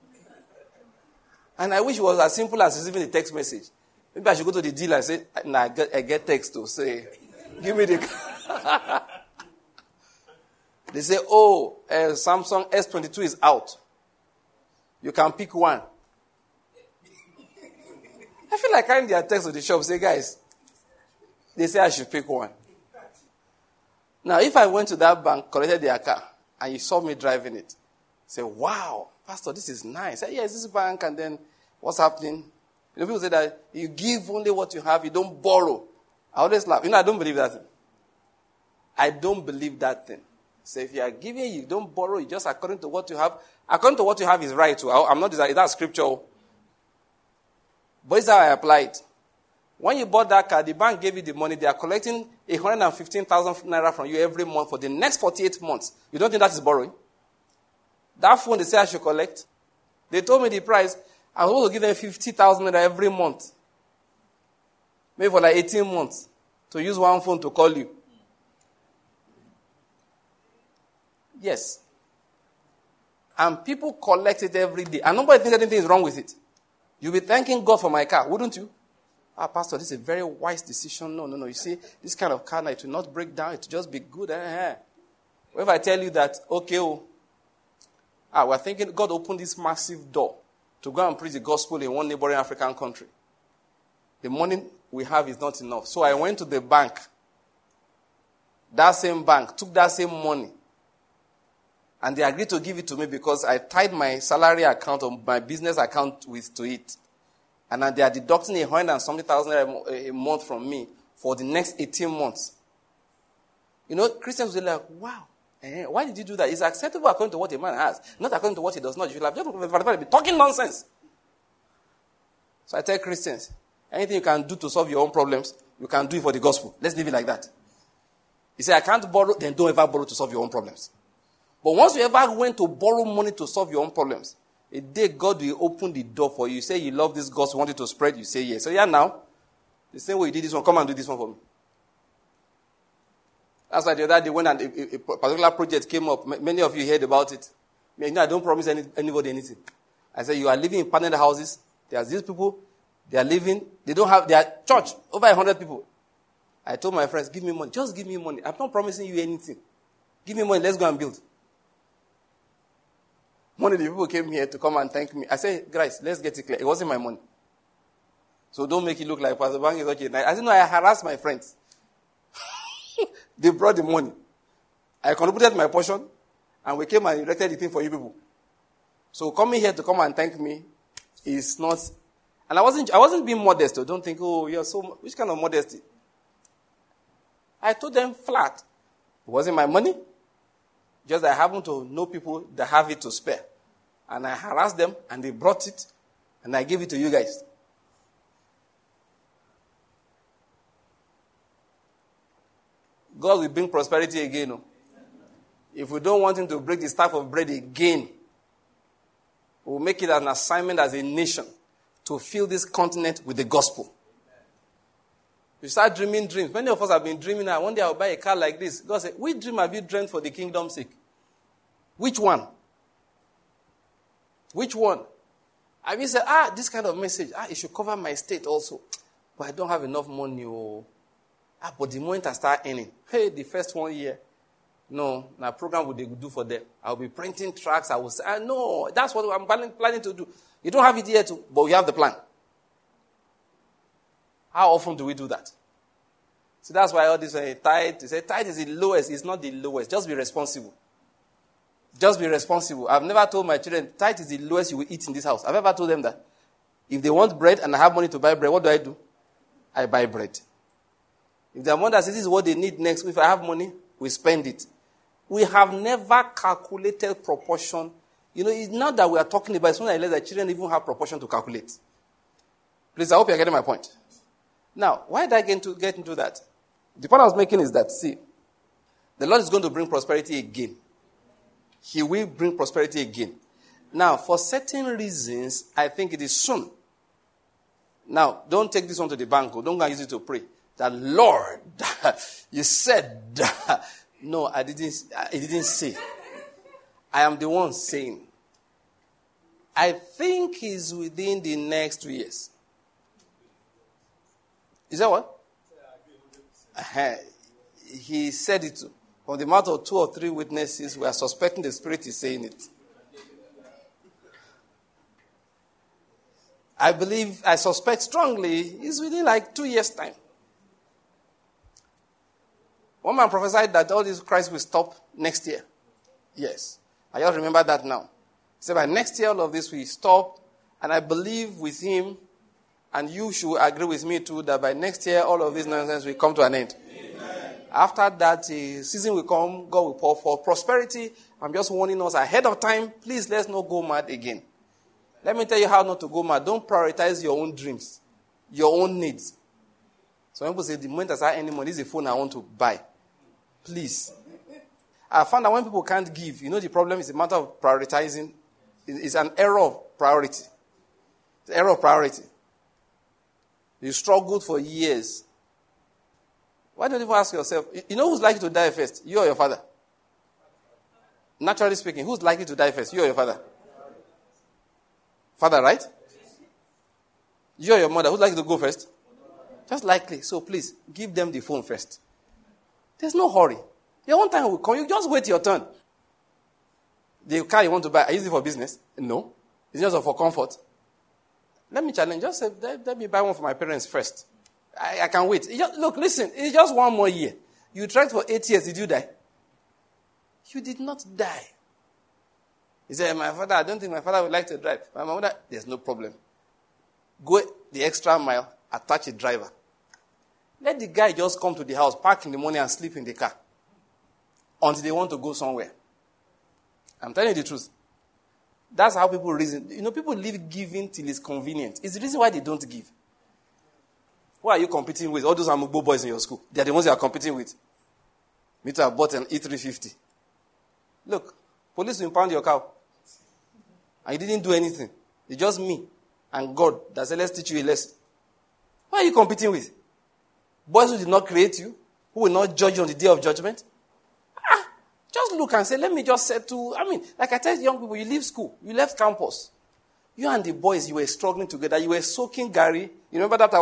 And I wish it was as simple as receiving a text message. Maybe I should go to the dealer and say, I get text to say, give me the car. They say, Samsung S22 is out. You can pick one. I feel like carrying their text to the shop, say, guys, they say I should pick one. Now, if I went to that bank, collected their car, and you saw me driving it, say, wow, Pastor, this is nice. Say, yes, this bank, and then What's happening? People say that you give only what you have, you don't borrow. I always laugh. I don't believe that thing. I don't believe that thing. So if you are giving, you don't borrow, you just according to what you have. According to what you have is right too. I'm not deciding, that's scripture. But it's how I apply it. When you bought that car, the bank gave you the money. They are collecting 115,000 naira from you every month for the next 48 months. You don't think that is borrowing? That phone they say I should collect. They told me the price. I was supposed to give them 50,000 naira every month. Maybe for like 18 months. To use one phone to call you. Yes. And people collect it every day. And nobody thinks anything is wrong with it. You'll be thanking God for my car, wouldn't you? Pastor, this is a very wise decision. No. You see, this kind of car, it will not break down. It will just be good. What if I tell you that, we're thinking God opened this massive door to go and preach the gospel in one neighboring African country. The money we have is not enough. So I went to the bank. That same bank took that same money. And they agreed to give it to me because I tied my salary account or my business account to it. And they are deducting 100 and something thousand a month from me for the next 18 months. Christians will be like, wow, why did you do that? It's acceptable according to what a man has, not according to what he does not. You should have just be talking nonsense. So I tell Christians, anything you can do to solve your own problems, you can do it for the gospel. Let's leave it like that. He said, I can't borrow, then don't ever borrow to solve your own problems. But once you ever went to borrow money to solve your own problems, a day God will open the door for you. You say you love this gospel, want it to spread, you say yes. So now, the same way you did this one, come and do this one for me. That's why the other day when a particular project came up, many of you heard about it. I don't promise anybody anything. I said, you are living in paneled houses. There are these people, they are living, they are church, over 100 people. I told my friends, give me money. Just give me money. I'm not promising you anything. Give me money, let's go and build. One of the people came here to come and thank me. I said, guys, let's get it clear. It wasn't my money. So don't make it look like Pastor Bang is okay. I said, no, I harassed my friends. They brought the money. I contributed my portion, and we came and erected the thing for you people. So coming here to come and thank me is not... And I wasn't being modest. So don't think, you're so... Which kind of modesty? I told them flat. It wasn't my money. Just I happen to know people that have it to spare. And I harassed them, and they brought it, and I gave it to you guys. God will bring prosperity again. If we don't want him to break the staff of bread again, we'll make it an assignment as a nation to fill this continent with the gospel. You start dreaming dreams. Many of us have been dreaming, one day I'll buy a car like this. God said, which dream have you dreamed for the kingdom's sake? Which one? Which one? Have you said, this kind of message, it should cover my state also. But I don't have enough money. But the moment I start earning, the first 1 year, no, my program would they do for them. I'll be printing tracts. I will say, no, that's what I'm planning to do. You don't have it yet, but we have the plan. How often do we do that? So that's why all this tithe, they say tithe is the lowest. It's not the lowest. Just be responsible. Just be responsible. I've never told my children, tithe is the lowest you will eat in this house. I've ever told them that. If they want bread and I have money to buy bread, what do? I buy bread. If their mother says this is what they need next, if I have money, we spend it. We have never calculated proportion. It's not that we are talking about, it's not that the children even have proportion to calculate. Please, I hope you're getting my point. Now, why did I get into that? The point I was making is that, see, the Lord is going to bring prosperity again. He will bring prosperity again. Now, for certain reasons, I think it is soon. Now, don't take this one to the bank. Don't go and use it to pray. That, Lord, you said, no, I didn't say. I am the one saying. I think it's within the next 2 years. Is that what? He said it. From the mouth of 2 or 3 witnesses, we are suspecting the Spirit is saying it. I suspect strongly, it's within like 2 years' time. One man prophesied that all this Christ will stop next year. Yes. I just remember that now. He said by next year all of this will stop And I believe with him, and you should agree with me too, that by next year, all of this nonsense will come to an end. Amen. After that, season will come, God will pour for prosperity. I'm just warning us ahead of time, please let's not go mad again. Let me tell you how not to go mad. Don't prioritize your own dreams, your own needs. Some people say, the moment I start any money, this is a phone I want to buy. Please. I found that when people can't give, the problem is a matter of prioritizing. It's an error of priority. It's an error of priority. You struggled for years. Why don't you ask yourself, who's likely to die first? You or your father? Naturally speaking, who's likely to die first? You or your father? Father, right? You or your mother, who's likely to go first? Just likely. So please, give them the phone first. There's no hurry. Your own time will come. You just wait your turn. The car you want to buy, are you using it for business? No. It's just for comfort. Let me challenge. Just say, let me buy one for my parents first. I can wait. Look, listen. It's just one more year. You tried for 8 years. Did you die? You did not die. He said, my father, I don't think my father would like to drive. My mother, there's no problem. Go the extra mile, attach a driver. Let the guy just come to the house, park in the morning and sleep in the car. Until they want to go somewhere. I'm telling you the truth. That's how people reason. People live giving till it's convenient. It's the reason why they don't give. Who are you competing with? All those Amugbo boys in your school. They're the ones you are competing with. Me too, I bought an E350. Look, police will impound your car. And you didn't do anything. It's just me and God that said, let's teach you a lesson. Who are you competing with? Boys who did not create you? Who will not judge you on the day of judgment? Just look and say, let me just settle. Like I tell young people, you leave school, you left campus. You and the boys, you were struggling together. You were soaking Gary. You remember that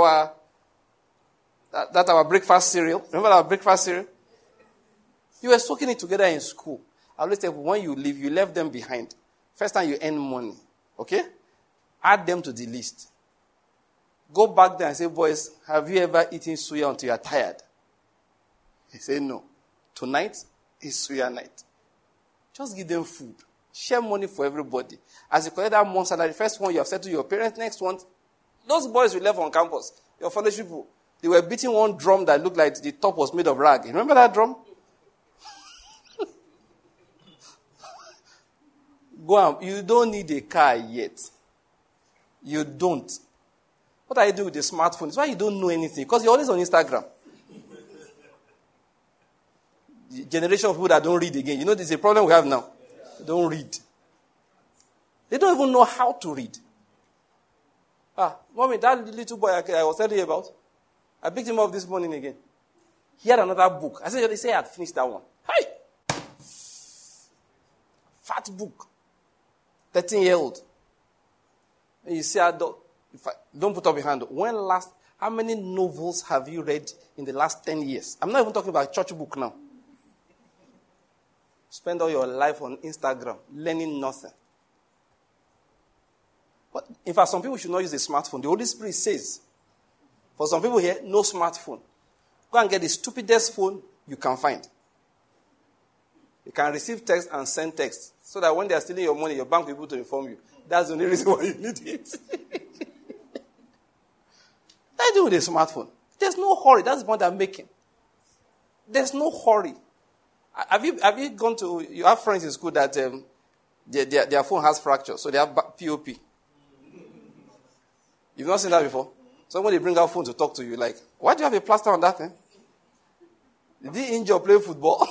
our breakfast cereal? Remember our breakfast cereal? You were soaking it together in school. I always tell people, when you leave, you left them behind. First time you earn money, okay? Add them to the list. Go back there and say, boys, have you ever eaten suya until you are tired? They say, no. Tonight is suya night. Just give them food. Share money for everybody. As you collect that month salary, the first one you have said to your parents, next one, those boys you left on campus, your fellowship people, they were beating one drum that looked like the top was made of rag. You remember that drum? Go on. You don't need a car yet. You don't. What are you doing with the smartphone? It's why you don't know anything. Because you're always on Instagram. The generation of people that don't read again. There's a problem we have now. They don't read. They don't even know how to read. Mommy, that little boy I was telling you about, I picked him up this morning again. He had another book. I said, they say I had finished that one. Hey! Fat book. 13-year-old. And you say, don't put up your hand. How many novels have you read in the last 10 years? I'm not even talking about church book now. Spend all your life on Instagram, learning nothing. But in fact, some people should not use a smartphone. The Holy Spirit says, for some people here, no smartphone. Go and get the stupidest phone you can find. You can receive text and send text. So that when they are stealing your money, your bank will be able to inform you. That's the only reason why you need it. What do with a smartphone? There's no hurry. That's the point I'm making. There's no hurry. Have you gone to, you have friends in school that their phone has fracture, so they have POP. You've not seen that before? Somebody bring out phone to talk to you, like, why do you have a plaster on that thing? Did he injure playing football?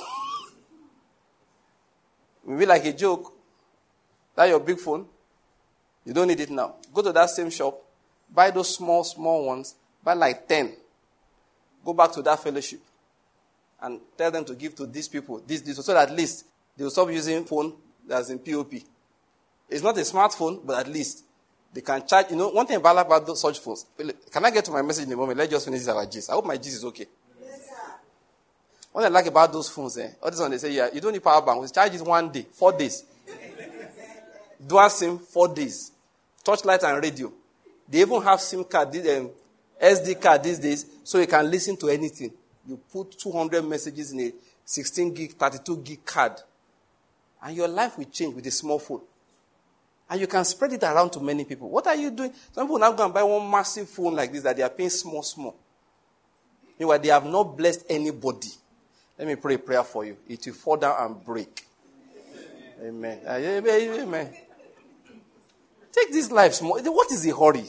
Maybe like a joke. That's your big phone. You don't need it now. Go to that same shop, buy those small ones, buy like 10. Go back to that fellowship and tell them to give to these people, this, so that at least they will stop using phone that's in POP. It's not a smartphone, but at least they can charge. One thing about those such phones. Can I get to my message in a moment? Let's just finish our gist. I hope my gist is okay. Yes, sir. What I like about those phones, all this one they say, yeah, you don't need power bank. We charge it 1 day, 4 days. Dual SIM, 4 days. Touchlight and radio. They even have SIM card, SD card these days, so you can listen to anything. You put 200 messages in a 16 gig, 32 gig card. And your life will change with a small phone. And you can spread it around to many people. What are you doing? Some people now go and buy one massive phone like this that they are paying small. Meanwhile, they have not blessed anybody. Let me pray a prayer for you. It will fall down and break. Amen. Amen. Take this life small. What is the hurry?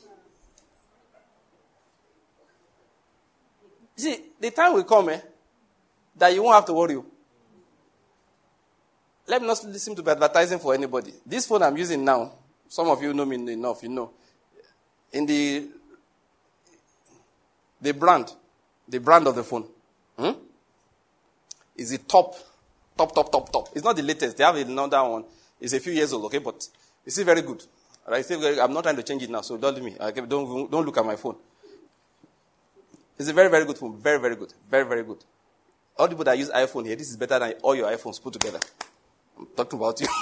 See, the time will come that you won't have to worry. Let me not listen to be advertising for anybody. This phone I'm using now, some of you know me enough, you know. In the brand of the phone, is the top. It's not the latest. They have another one. It's a few years old, okay, but it's still very good. Right? I'm not trying to change it now, so don't leave me. Okay, don't look at my phone. It's a very, very good phone. Very, very good. Very, very good. All the people that use iPhone here, this is better than all your iPhones put together. I'm talking about you.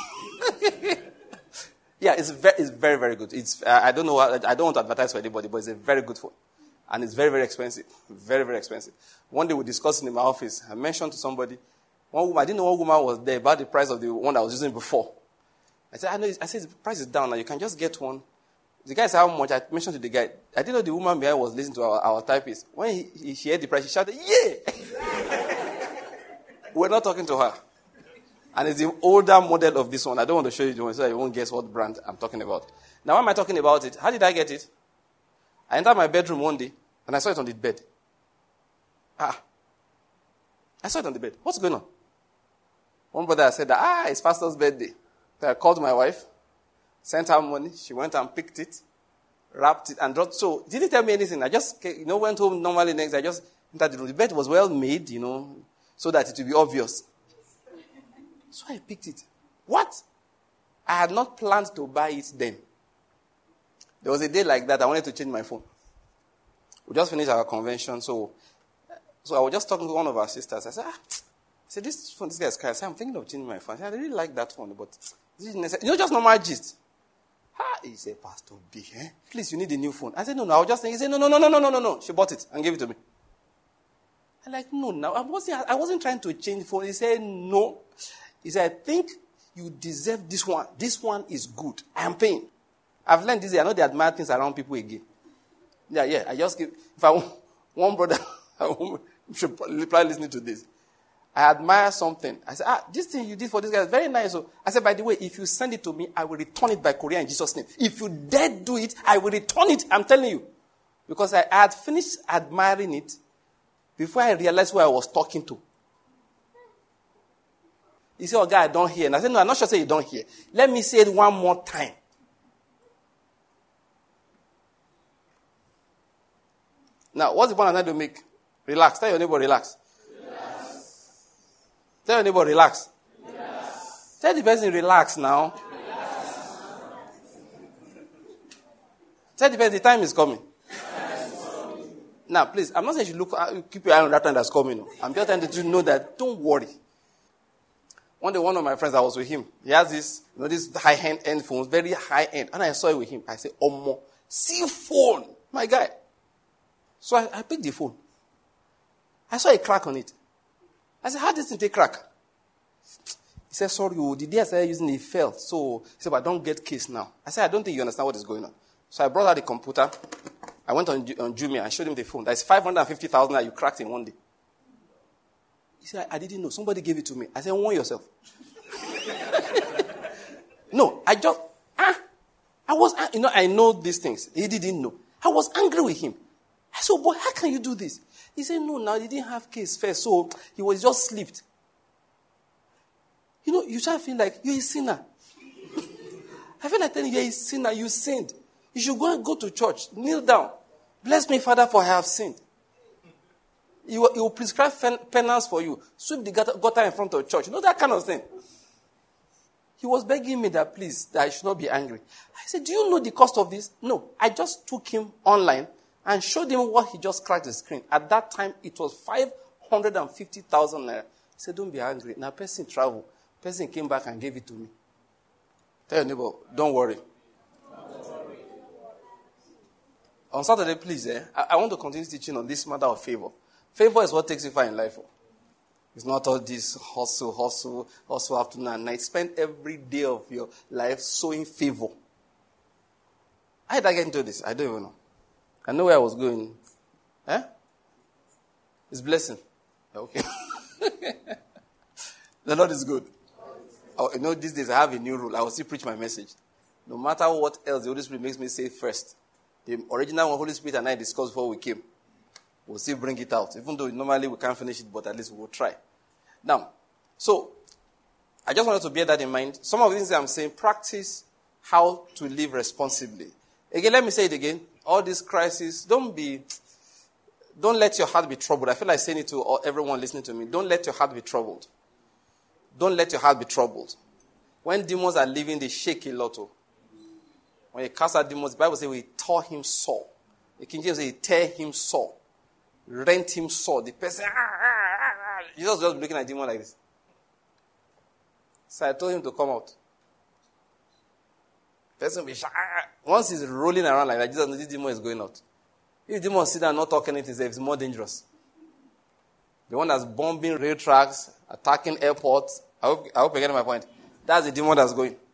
Yeah, it's very, very good. I don't know. I don't want to advertise for anybody, but it's a very good phone. And it's very, very expensive. Very, very expensive. One day we discussed in my office. I mentioned to somebody, one woman, I didn't know one woman was there about the price of the one I was using before. I said, I said, the price is down now. You can just get one. The guy said, how much? I mentioned to the guy. I didn't know the woman behind was listening to our typist. When she heard the price, she shouted, yeah! We're not talking to her. And it's the older model of this one. I don't want to show you the one so you won't guess what brand I'm talking about. Now, why am I talking about it? How did I get it? I entered my bedroom one day, and I saw it on the bed. I saw it on the bed. What's going on? One brother said that, it's pastor's birthday. So I called my wife, sent her money. She went and picked it, wrapped it, and dropped. So, didn't tell me anything. I just, went home normally next. I just entered the room. The bed was well made, so that it would be obvious. So I picked it. What? I had not planned to buy it then. There was a day like that, I wanted to change my phone. We just finished our convention, so I was just talking to one of our sisters. I said, this phone, this guy's crying. I said, I'm thinking of changing my phone. I said, I really like that phone, but is it necessary? Just normal gist. He said, Pastor B, please, you need a new phone. I said, no, I was just thinking. He said, no. She bought it and gave it to me. I'm like, no, now, I wasn't trying to change the phone. He said, no. He said, I think you deserve this one. This one is good. I am paying. I've learned this. I know they admire things around people again. Yeah. I just give. If I want one brother, you should probably listen to this. I admire something. I said, this thing you did for this guy is very nice. So I said, by the way, if you send it to me, I will return it by courier in Jesus' name. If you dare do it, I will return it. I'm telling you. Because I had finished admiring it before I realized who I was talking to. He said, guy, I don't hear. And I said, no, I'm not sure say you don't hear. Let me say it one more time. Now, what's the point I'm trying to make? Relax. Tell your neighbor, relax. Tell your neighbor, relax. Tell the person, relax now. Tell the person, the time is coming. Now, please, I'm not saying you should keep your eye on that time that's coming. I'm just trying to let you know that don't worry. One day, one of my friends, I was with him. He has this high-end phones, very high-end. And I saw it with him. I said, Omo, see phone, my guy. So I picked the phone. I saw a crack on it. I said, how did this thing take crack? He said, sorry, the day I started using it, fell. So he said, but I don't get case now. I said, I don't think you understand what is going on. So I brought out the computer. I went on Jumia and showed him the phone. That's 550,000 that you cracked in one day. He said, I didn't know. Somebody gave it to me. I said, warn yourself. No, I was, I know these things. He didn't know. I was angry with him. I said, boy, how can you do this? He said, no, now he didn't have case first, so he was just slept. You just feel like you're a sinner. I feel like telling you, you're a sinner, you sinned. You should go to church, kneel down. Bless me, Father, for I have sinned. He will prescribe penance for you. Sweep the gutter in front of church. That kind of thing. He was begging me that, please, that I should not be angry. I said, do you know the cost of this? No. I just took him online and showed him what he just cracked the screen. At that time, it was 550,000 naira. He said, don't be angry. Now, person traveled. Person came back and gave it to me. Tell your neighbor, don't worry. On Saturday, please, I want to continue teaching on this matter of favor. Favor is what takes you far in life. It's not all this hustle afternoon and night. Spend every day of your life sowing favor. How did I get into this? I don't even know. I know where I was going. It's blessing. Okay. The Lord is good. These days I have a new rule. I will still preach my message. No matter what else the Holy Spirit makes me say first. The original one, Holy Spirit and I discussed before we came. We'll still bring it out. Even though normally we can't finish it, but at least we'll try. Now, so, I just wanted to bear that in mind. Some of the things I'm saying, practice how to live responsibly. Again, let me say it again. All these crises, don't let your heart be troubled. I feel like saying it to everyone listening to me. Don't let your heart be troubled. Don't let your heart be troubled. When demons are living, they shake a lot. When you cast out demons, the Bible says we tore him sore. The King James says he tear him sore. Rent him sore. The person, Jesus just looking at demon like this. So I told him to come out. The person will be once he's rolling around like that, Jesus knows this demon is going out. If the demon sit down and not talk anything, it's more dangerous. The one that's bombing rail tracks, attacking airports. I hope you're getting my point. That's the demon that's going.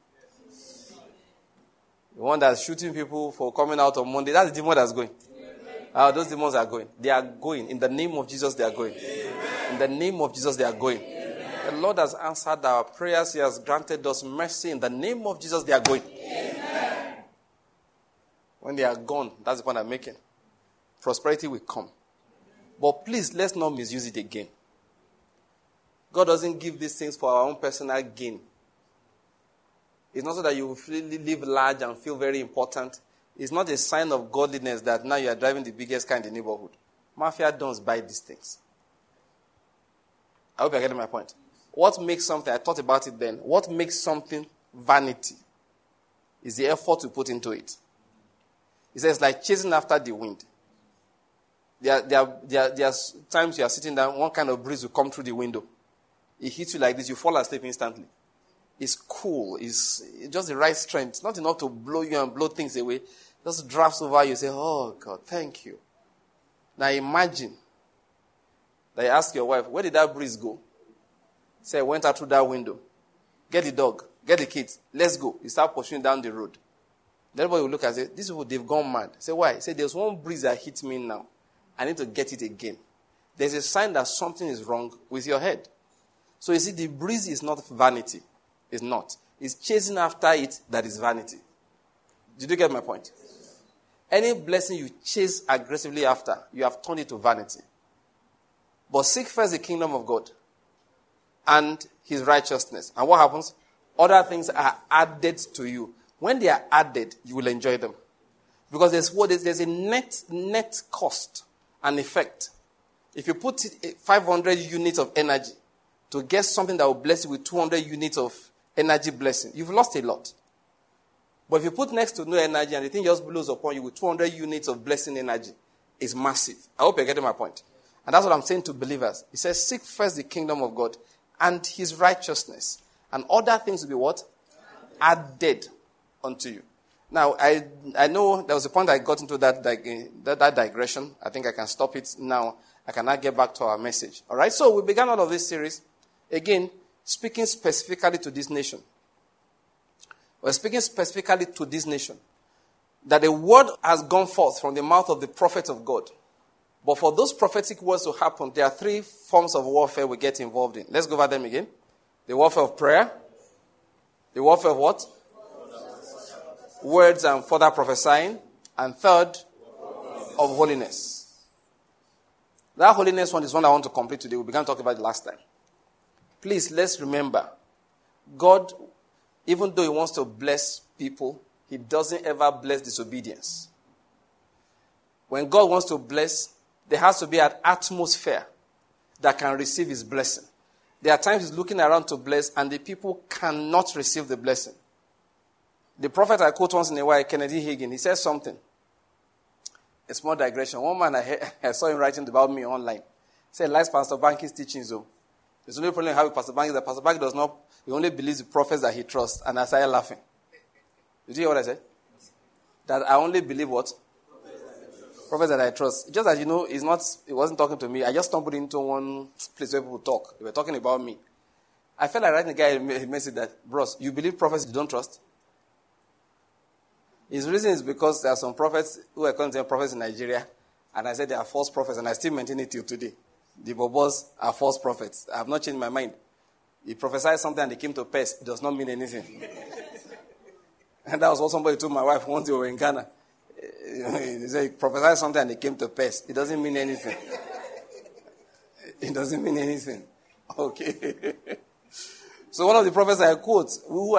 The one that's shooting people for coming out on Monday, that's the demon that's going. Those demons are going. They are going. In the name of Jesus, they are going. Amen. In the name of Jesus, they are going. Amen. The Lord has answered our prayers. He has granted us mercy. In the name of Jesus, they are going. Amen. When they are gone, that's the point I'm making. Prosperity will come. But please, let's not misuse it again. God doesn't give these things for our own personal gain. It's not so that you will live large and feel very important. It's not a sign of godliness that now you are driving the biggest car in the neighborhood. Mafia dons buy these things. I hope you're getting my point. What makes something, I thought about it then, what makes something vanity is the effort you put into it. It says like chasing after the wind. There are times you are sitting down, one kind of breeze will come through the window. It hits you like this, you fall asleep instantly. It's cool. It's just the right strength. It's not enough to blow you and blow things away. Just drafts over you. Say, oh, God, thank you. Now imagine that you ask your wife, where did that breeze go? Say, I went out through that window. Get the dog. Get the kids. Let's go. You start pursuing down the road. Then everybody will look and say, these people, they've gone mad. Say, why? Say, there's one breeze that hit me now. I need to get it again. There's a sign that something is wrong with your head. So you see, the breeze is not vanity. It's not. It's chasing after it that is vanity. Did you get my point? Any blessing you chase aggressively after, you have turned it to vanity. But seek first the kingdom of God and his righteousness. And what happens? Other things are added to you. When they are added, you will enjoy them. Because there's a net cost and effect. If you put 500 units of energy to get something that will bless you with 200 units of energy blessing, you've lost a lot. But if you put next to no energy and the thing just blows upon you with 200 units of blessing energy, it's massive. I hope you're getting my point. And that's what I'm saying to believers. He says, seek first the kingdom of God and his righteousness. And other things will be what? Added unto you. Now, I know there was a point I got into that digression. I think I can stop it now. I cannot get back to our message. All right? So we began all of this series, again, speaking specifically to this nation. We're speaking specifically to this nation. That a word has gone forth from the mouth of the prophet of God. But for those prophetic words to happen, there are 3 forms of warfare we get involved in. Let's go over them again. The warfare of prayer. The warfare of what? Words and further prophesying. And third, of holiness. That holiness one is one I want to complete today. We began talking about it last time. Please, let's remember, God, even though he wants to bless people, he doesn't ever bless disobedience. When God wants to bless, there has to be an atmosphere that can receive his blessing. There are times he's looking around to bless, and the people cannot receive the blessing. The prophet I quote once in a while, Kennedy Hagin, he says something. A small digression. One man, I saw him writing about me online. He said, likes Pastor Banky's teachings, though. There's only problem I have with Pastor Banky is that Pastor Banky does not, he only believes the prophets that he trusts. And I started laughing. Did you hear what I said? That I only believe what? Prophets that I trust. Just as you know, he wasn't talking to me. I just stumbled into one place where people talk. They were talking about me. I felt like writing a guy a message that, bros, you believe prophets you don't trust? His reason is because there are some prophets who are considered prophets in Nigeria, and I said they are false prophets, and I still maintain it till today. The Bobos are false prophets. I have not changed my mind. He prophesied something and they came to pass. It does not mean anything. And that was what somebody told my wife once they were in Ghana. He said he prophesied something and it came to pass. It doesn't mean anything. It doesn't mean anything. Okay. So one of the prophets I quote,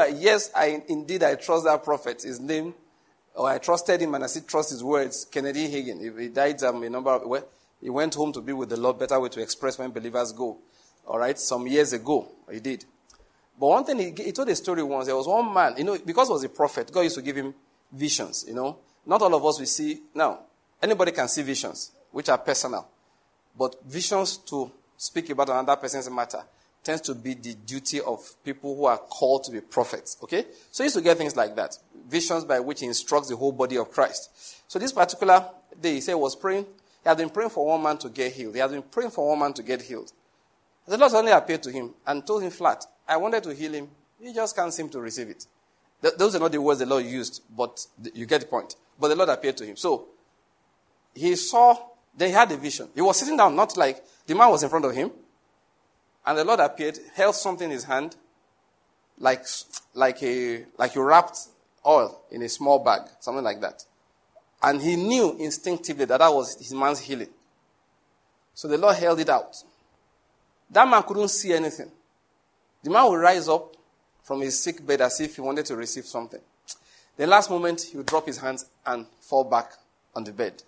I trust that prophet. His name, or I trusted him and I still trust his words, Kennedy Hagin. He died he went home to be with the Lord, better way to express when believers go. All right, some years ago, he did. But one thing, he told a story once. There was one man, because he was a prophet, God used to give him visions, Not all of us will see. Now, anybody can see visions, which are personal. But visions to speak about another person's matter tends to be the duty of people who are called to be prophets. Okay? So he used to get things like that. Visions by which he instructs the whole body of Christ. So this particular day, he said he was praying. He had been praying for one man to get healed. He had been praying for one man to get healed. The Lord suddenly appeared to him and told him flat, I wanted to heal him. He just can't seem to receive it. Those are not the words the Lord used, but you get the point. But the Lord appeared to him. So he had a vision. He was sitting down, not like the man was in front of him. And the Lord appeared, held something in his hand, like you wrapped oil in a small bag, something like that. And he knew instinctively that was his man's healing. So the Lord held it out. That man couldn't see anything. The man would rise up from his sick bed as if he wanted to receive something. The last moment, he would drop his hands and fall back on the bed.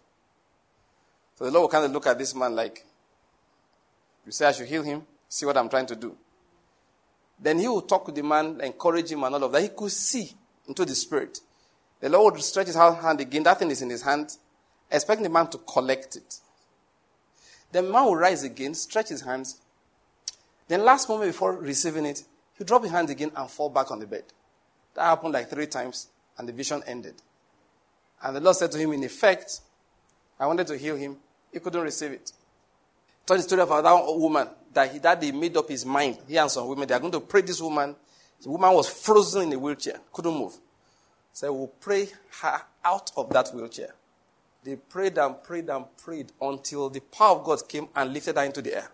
So the Lord would kind of look at this man like, you say I should heal him? See what I'm trying to do. Then he would talk to the man, encourage him and all of that. He could see into the spirit. The Lord would stretch his hand again. That thing is in his hand, expecting the man to collect it. The man would rise again, stretch his hands. Then last moment before receiving it, he dropped his hands again and fall back on the bed. That happened like 3 times, and the vision ended. And the Lord said to him, in effect, I wanted to heal him. He couldn't receive it. Told the story of another woman that he made up his mind. He and some women, they are going to pray this woman. The woman was frozen in a wheelchair, couldn't move. So we'll pray her out of that wheelchair. They prayed and prayed and prayed until the power of God came and lifted her into the air.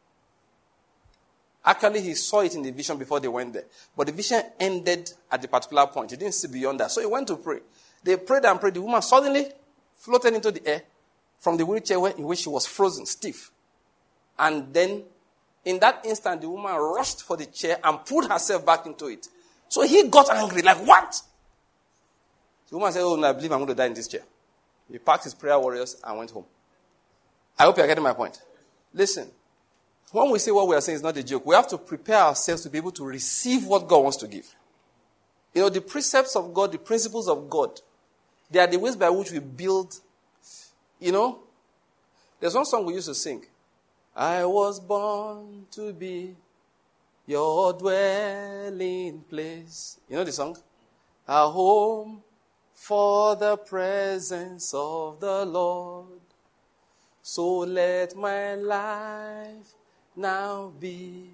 Actually, he saw it in the vision before they went there. But the vision ended at the particular point. He didn't see beyond that. So he went to pray. They prayed and prayed. The woman suddenly floated into the air from the wheelchair in which she was frozen, stiff. And then, in that instant, the woman rushed for the chair and pulled herself back into it. So he got angry, like, what? The woman said, oh, no, I believe I'm going to die in this chair. He packed his prayer warriors and went home. I hope you're getting my point. Listen, when we say what we are saying is not a joke, we have to prepare ourselves to be able to receive what God wants to give. The precepts of God, the principles of God, they are the ways by which we build. There's one song we used to sing. I was born to be your dwelling place. You know the song? A home for the presence of the Lord. So let my life now be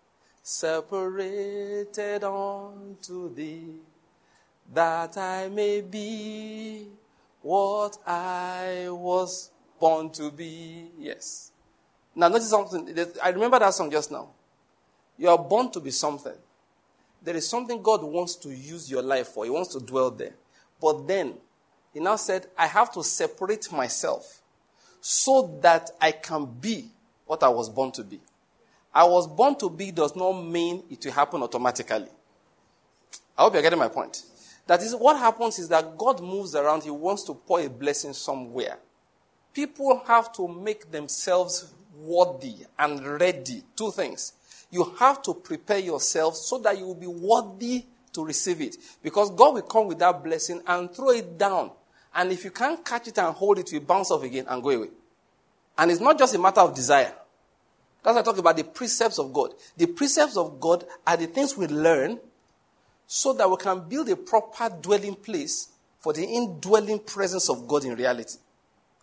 separated unto thee, that I may be what I was born to be. Yes. Now notice something. I remember that song just now. You are born to be something. There is something God wants to use your life for. He wants to dwell there. But then, he now said, I have to separate myself so that I can be what I was born to be. I was born to be does not mean it will happen automatically. I hope you're getting my point. That is, what happens is that God moves around. He wants to pour a blessing somewhere. People have to make themselves worthy and ready. 2 things. You have to prepare yourself so that you will be worthy to receive it. Because God will come with that blessing and throw it down. And if you can't catch it and hold it, it will bounce off again and go away. And it's not just a matter of desire. That's why I talk about the precepts of God. The precepts of God are the things we learn so that we can build a proper dwelling place for the indwelling presence of God in reality.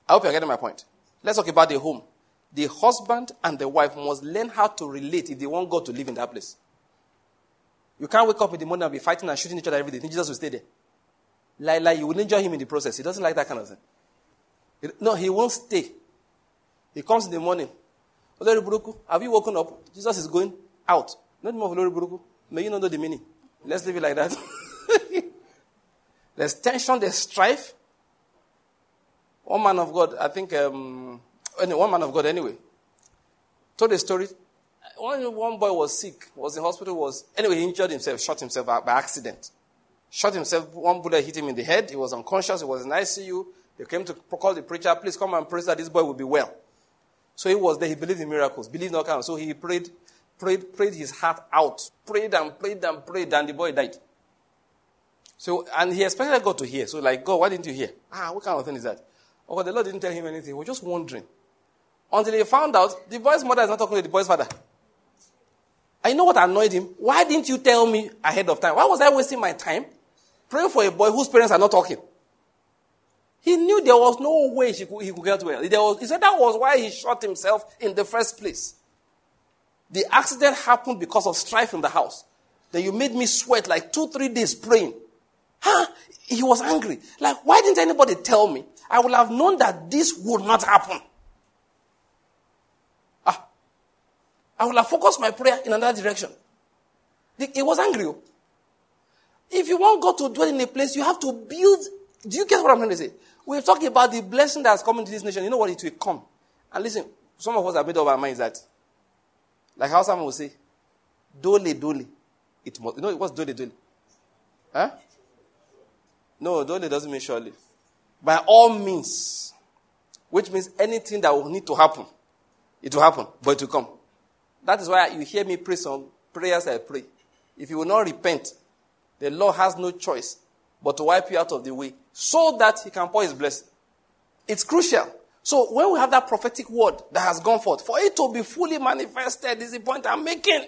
I hope you're getting my point. Let's talk about the home. The husband and the wife must learn how to relate if they want God to live in that place. You can't wake up in the morning and be fighting and shooting each other every day. Jesus will stay there. Like you will enjoy him in the process. He doesn't like that kind of thing. No, he won't stay. He comes in the morning. Olori Buruku, have you woken up? Jesus is going out. Not more Olori Buruku. May you not know the meaning. Let's leave it like that. There's tension, there's strife. One man of God, I think, one man of God anyway, told a story. One boy was sick, was in hospital, anyway, he injured himself, shot himself by accident. Shot himself, one bullet hit him in the head, he was unconscious, he was in ICU. They came to call the preacher, please come and pray that this boy will be well. So he was there, he believed in miracles, believed in all kinds. So he prayed his heart out, prayed, and the boy died. So, and he expected God to hear. So like, God, why didn't you hear? What kind of thing is that? Oh, the Lord didn't tell him anything. He was just wondering. Until he found out, the boy's mother is not talking to the boy's father. And you know what annoyed him? Why didn't you tell me ahead of time? Why was I wasting my time praying for a boy whose parents are not talking? He knew there was no way he could get well. He said that was why he shot himself in the first place. The accident happened because of strife in the house. Then you made me sweat like 2-3 days praying. He was angry. Like, why didn't anybody tell me? I would have known that this would not happen. I would have focused my prayer in another direction. He was angry. If you want God to dwell in a place, you have to build. Do you get what I'm trying to say? We're talking about the blessing that's coming to this nation. You know what? It will come. And listen, some of us have made up our minds that, like how someone will say, dole. It must. You know what's dole? Huh? No, dole doesn't mean surely. By all means. Which means anything that will need to happen, it will happen, but it will come. That is why you hear me pray some prayers I pray. If you will not repent, the Lord has no choice but to wipe you out of the way so that he can pour his blessing. It's crucial. So when we have that prophetic word that has gone forth, for it to be fully manifested is the point I'm making.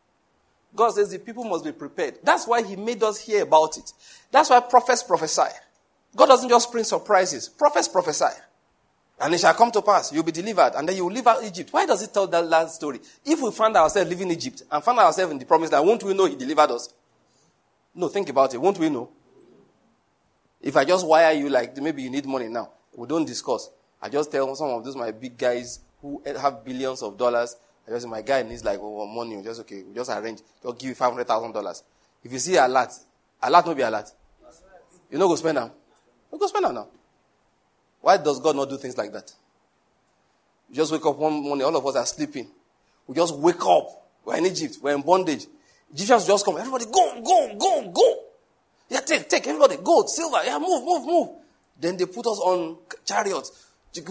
God says the people must be prepared. That's why he made us hear about it. That's why prophets prophesy. God doesn't just bring surprises. Prophets prophesy. And it shall come to pass, you'll be delivered, and then you will leave out Egypt. Why does it tell that last story? If we find ourselves living in Egypt and find ourselves in the promised land, won't we know he delivered us? No, think about it. Won't we know? If I just wire you like maybe you need money now, we don't discuss. I just tell some of those my big guys who have billions of dollars. I just say my guy needs like money. Just okay, we just arrange. They'll give you $500,000. If you see alert no be alert. You know go spend now. You go spend now. Why does God not do things like that? You just wake up one morning, all of us are sleeping. We just wake up. We're in Egypt. We're in bondage. Egyptians just come. Everybody go. Yeah, take. Everybody, gold, silver. Yeah, move. Then they put us on chariots.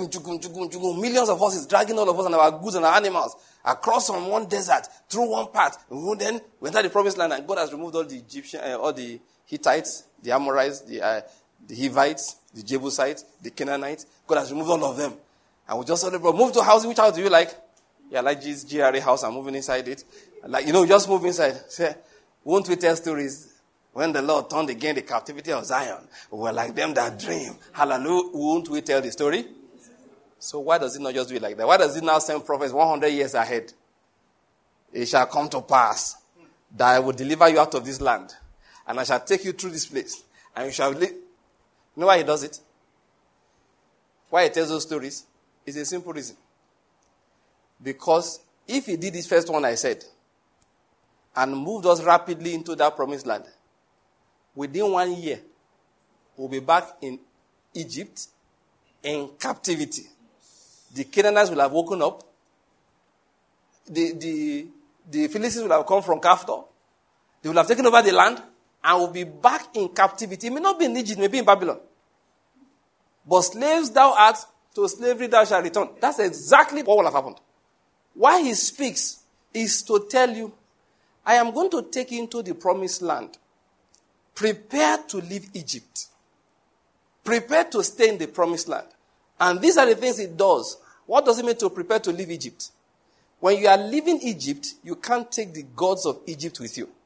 Millions of horses dragging all of us and our goods and our animals across from one desert, through one path. And then we enter the promised land and God has removed all the Egyptians, all the Hittites, the Amorites, the Hivites, the Jebusites, the Canaanites. God has removed all of them. And we just celebrate. Move to housing. Which house do you like? Yeah, I like this GRA house. I'm moving inside it. Like, just move inside. Say, won't we tell stories? When the Lord turned again the captivity of Zion, we were like them that dream. Hallelujah. Won't we tell the story? So why does it not just do it like that? Why does it now send prophets 100 years ahead? It shall come to pass that I will deliver you out of this land. And I shall take you through this place. And you shall live. You know why he does it? Why he tells those stories? It's a simple reason. Because if he did this first one I said, and moved us rapidly into that promised land, within 1 year, we'll be back in Egypt in captivity. The Canaanites will have woken up. The Philistines will have come from Kaftor. They will have taken over the land and will be back in captivity. It may not be in Egypt, it may be in Babylon. But slaves thou art, to slavery thou shalt return. That's exactly what will have happened. Why he speaks is to tell you, I am going to take you into the promised land. Prepare to leave Egypt. Prepare to stay in the promised land. And these are the things it does. What does it mean to prepare to leave Egypt? When you are leaving Egypt, you can't take the gods of Egypt with you.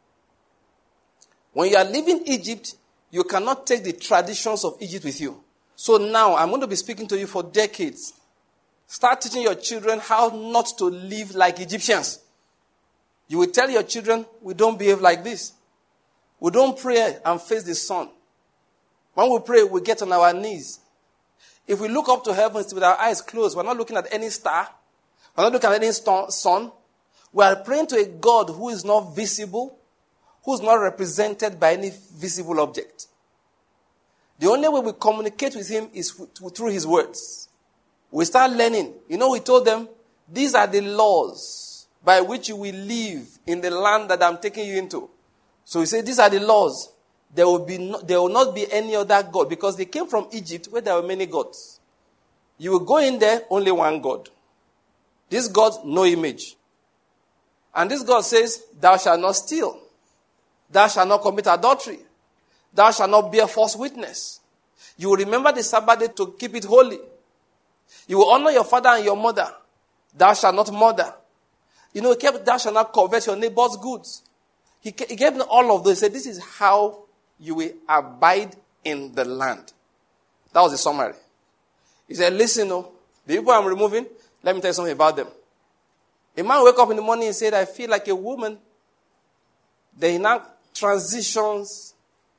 When you are leaving Egypt, you cannot take the traditions of Egypt with you. So now I'm going to be speaking to you for decades. Start teaching your children how not to live like Egyptians. You will tell your children, we don't behave like this. We don't pray and face the sun. When we pray, we get on our knees. If we look up to heaven with our eyes closed, we're not looking at any star. We're not looking at any sun. We are praying to a God who is not visible, who is not represented by any visible object. The only way we communicate with him is through his words. We start learning. You know, we told them, these are the laws by which you will live in the land that I'm taking you into. So we say, these are the laws. There will not be any other God, because they came from Egypt where there were many gods. You will go in there, only one God. This God, no image. And this God says, thou shalt not steal. Thou shalt not commit adultery. Thou shalt not bear false witness. You will remember the Sabbath day to keep it holy. You will honor your father and your mother. Thou shalt not murder. You know, thou shalt not covet your neighbor's goods. He gave them all of those. He said, this is how you will abide in the land. That was the summary. He said, listen, the people I'm removing, let me tell you something about them. A man wake up in the morning and said, I feel like a woman. Then he now transitions.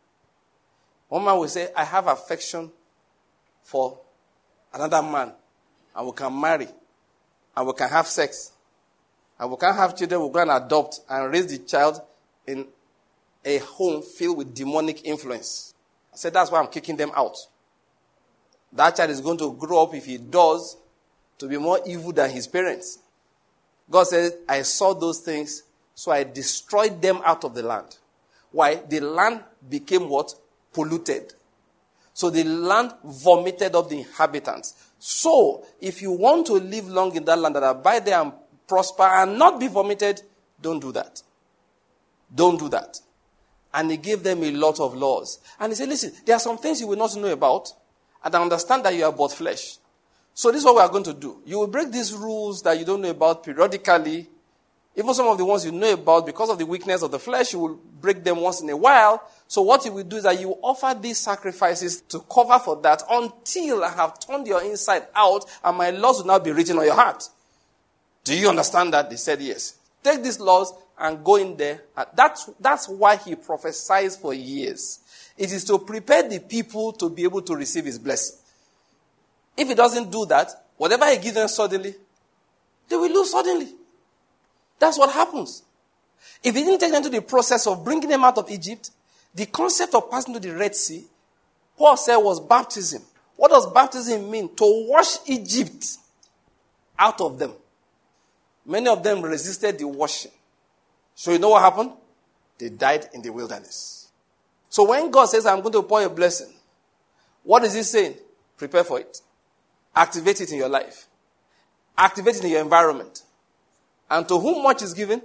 One man will say, I have affection for another man. And we can marry. And we can have sex. And we can have children. We'll go and adopt and raise the child in a home filled with demonic influence. I said, that's why I'm kicking them out. That child is going to grow up, if he does, to be more evil than his parents. God said, I saw those things, so I destroyed them out of the land. Why? The land became what? Polluted. So the land vomited up the inhabitants. So, if you want to live long in that land, that abide there and prosper and not be vomited, don't do that. Don't do that. And he gave them a lot of laws. And he said, listen, there are some things you will not know about, and I understand that you are but flesh. So this is what we are going to do. You will break these rules that you don't know about periodically. Even some of the ones you know about, because of the weakness of the flesh, you will break them once in a while. So what you will do is that you will offer these sacrifices to cover for that until I have turned your inside out and my laws will now be written on your heart. Do you understand that? They said yes. Take these laws and go in there. That's why he prophesies for years. It is to prepare the people to be able to receive his blessing. If he doesn't do that, whatever he gives them suddenly, they will lose suddenly. That's what happens. If he didn't take them to the process of bringing them out of Egypt, the concept of passing to the Red Sea, Paul said, was baptism. What does baptism mean? To wash Egypt out of them. Many of them resisted the washing. So you know what happened? They died in the wilderness. So when God says, I'm going to pour a blessing, what is he saying? Prepare for it. Activate it in your life. Activate it in your environment. And to whom much is given?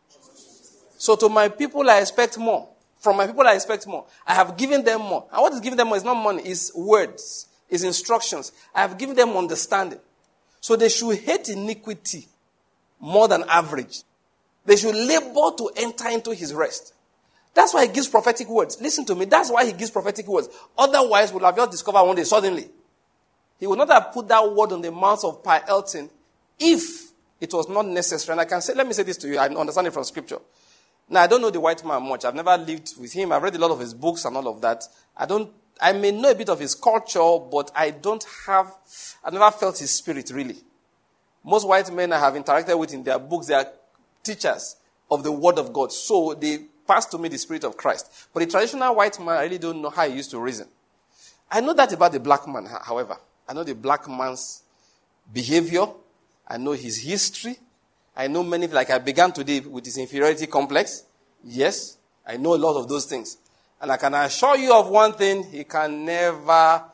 So to my people I expect more. From my people I expect more. I have given them more. And what is giving them more is not money, it's words, it's instructions. I have given them understanding. So they should hate iniquity more than average. They should labor to enter into his rest. That's why he gives prophetic words. Listen to me. That's why he gives prophetic words. Otherwise, we'll have just discovered one day suddenly. He would not have put that word on the mouth of Pa Elton if it was not necessary. And I can say, let me say this to you. I understand it from scripture. Now, I don't know the white man much. I've never lived with him. I've read a lot of his books and all of that. I may know a bit of his culture, but I've never felt his spirit really. Most white men I have interacted with in their books, they are teachers of the word of God. So they pass to me the spirit of Christ. But the traditional white man, I really don't know how he used to reason. I know that about the black man, however. I know the black man's behavior. I know his history. I know many, like I began today with his inferiority complex. Yes, I know a lot of those things. And I can assure you of one thing, he can never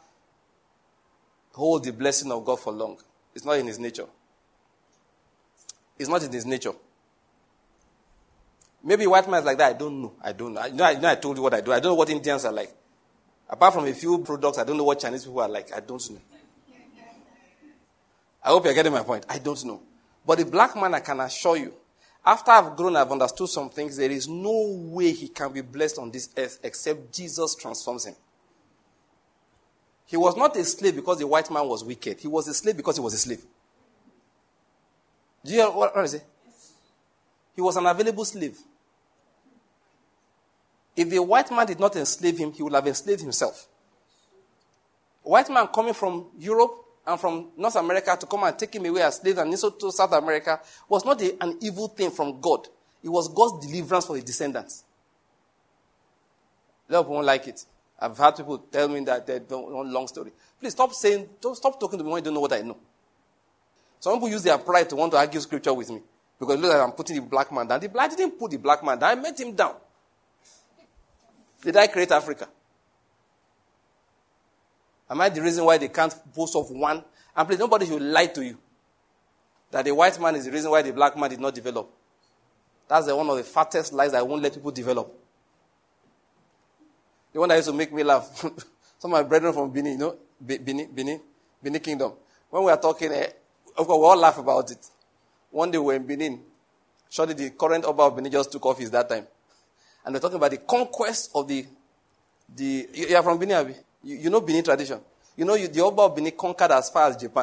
hold the blessing of God for long. It's not in his nature. It's not in his nature. Maybe white man is like that. I don't know. I know I told you what I do. I don't know what Indians are like. Apart from a few products, I don't know what Chinese people are like. I don't know. I hope you're getting my point. I don't know. But the black man, I can assure you, after I've grown, I've understood some things, there is no way he can be blessed on this earth except Jesus transforms him. He was not a slave because the white man was wicked. He was a slave because he was a slave. Do you hear what I say? He was an available slave. If the white man did not enslave him, he would have enslaved himself. A white man coming from Europe and from North America to come and take him away as slave and also to South America was not an evil thing from God. It was God's deliverance for his descendants. A lot of people won't like it. I've had people tell me that they don't want long story. Please stop talking to me when you don't know what I know. Some people use their pride to want to argue scripture with me. Because look like I'm putting the black man down. I didn't put the black man down. I met him down. Did I create Africa? Am I the reason why they can't boast of one? And please, nobody should lie to you that the white man is the reason why the black man did not develop. That's one of the fattest lies I won't let people develop. The one that used to make me laugh. Some of my brethren from Benin, Benin Kingdom. When we are talking, of course, we all laugh about it. One day we were in Benin. Surely the current Oba of Benin just took office that time. And they're talking about the conquest of the you are from Benin, Abi? You know Benin tradition. You know the Oba of Benin conquered as far as Japan.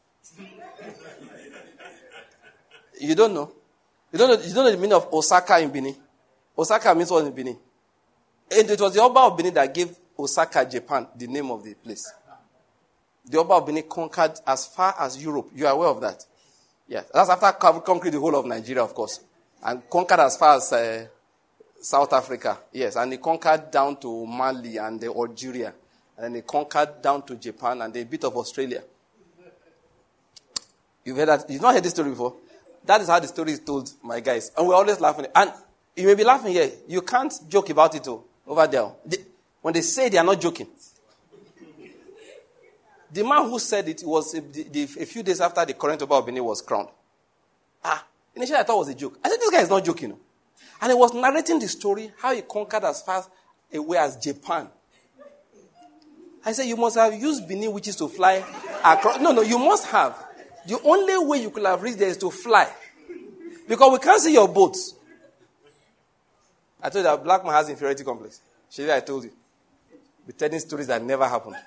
You don't know? You don't know the meaning of Osaka in Benin? Osaka means what in Benin? And it was the Oba of Benin that gave Osaka, Japan, the name of the place. The Oba of Benin conquered as far as Europe. You are aware of that? Yes. That's after conquering the whole of Nigeria, of course. And conquered as far as South Africa. Yes. And he conquered down to Mali and Algeria. And then he conquered down to Japan and a bit of Australia. You've heard that? You've not heard this story before? That is how the story is told, my guys. And we're always laughing. And you may be laughing here. You can't joke about it over there. When they say they are not joking. The man who said it was a few days after the current Oba of Benin was crowned. Initially I thought it was a joke. I said, this guy is not joking. And he was narrating the story, how he conquered as far away as Japan. I said, you must have used Benin witches to fly across. No, you must have. The only way you could have reached there is to fly. Because we can't see your boats. I told you that black man has inferiority complex. Shady, I told you. We're telling stories that never happened.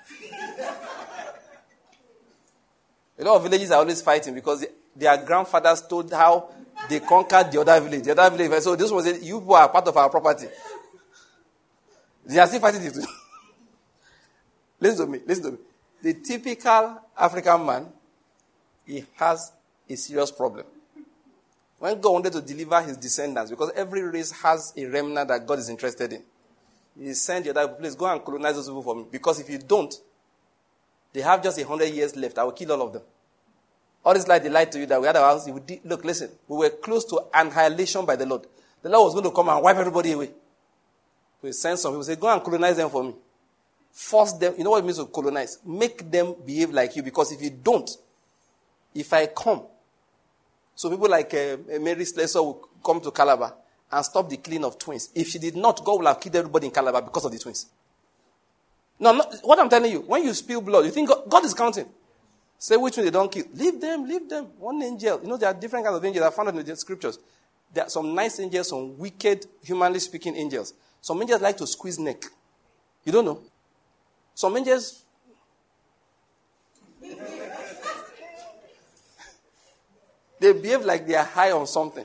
A lot of villages are always fighting because their grandfathers told how they conquered the other village. The other village. So this one said, you people are part of our property. They are still fighting it. Listen to me. The typical African man, he has a serious problem. When God wanted to deliver his descendants, because every race has a remnant that God is interested in, he sent the other people, please go and colonize those people for me. Because if you don't, they have just 100 years left. I will kill all of them. All this light, they lied to you that we had our house. Look, listen. We were close to annihilation by the Lord. The Lord was going to come and wipe everybody away. So he sent some people. Say, go and colonize them for me. Force them. You know what it means to colonize? Make them behave like you. Because if you don't, if I come, so people like Mary Slessor will come to Calabar and stop the killing of twins. If she did not, God will have killed everybody in Calabar because of the twins. No, what I'm telling you, when you spill blood, you think God is counting. Say which one they don't kill. Leave them. One angel. You know, there are different kinds of angels. I found it in the scriptures. There are some nice angels, some wicked, humanly speaking angels. Some angels like to squeeze neck. You don't know? Some angels... they behave like they are high on something.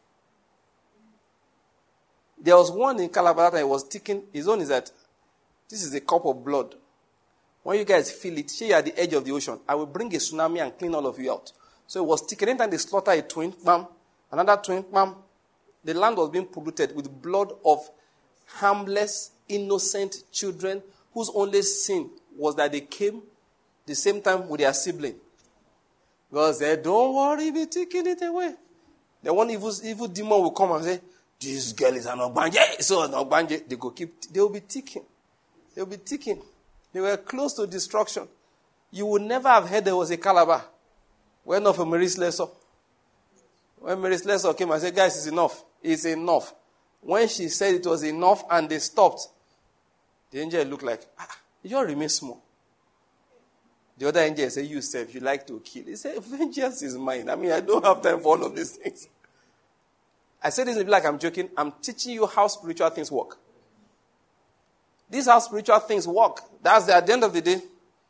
There was one in Calabar that was ticking. His own is that this is a cup of blood. When you guys feel it, say you are at the edge of the ocean, I will bring a tsunami and clean all of you out. So it was ticking. Anytime they slaughter a twin, bam, another twin, bam, the land was being polluted with blood of harmless, innocent children whose only sin was that they came the same time with their sibling. God said, don't worry, be taking it away. The one evil demon will come and say, this girl is an Ogbanje. So an Ogbanje, they will be ticking. They will be ticking. They were close to destruction. You would never have heard there was a Calabar. When of a Mary Slessor. When Mary Slessor came and said, guys, it's enough. It's enough. When she said it was enough and they stopped, the angel looked like, you all remain small. The other angel said, you said, if you like to kill. He said, vengeance is mine. I mean, I don't have time for all of these things. I say this like I'm joking. I'm teaching you how spiritual things work. This is how spiritual things work. That's at the end of the day.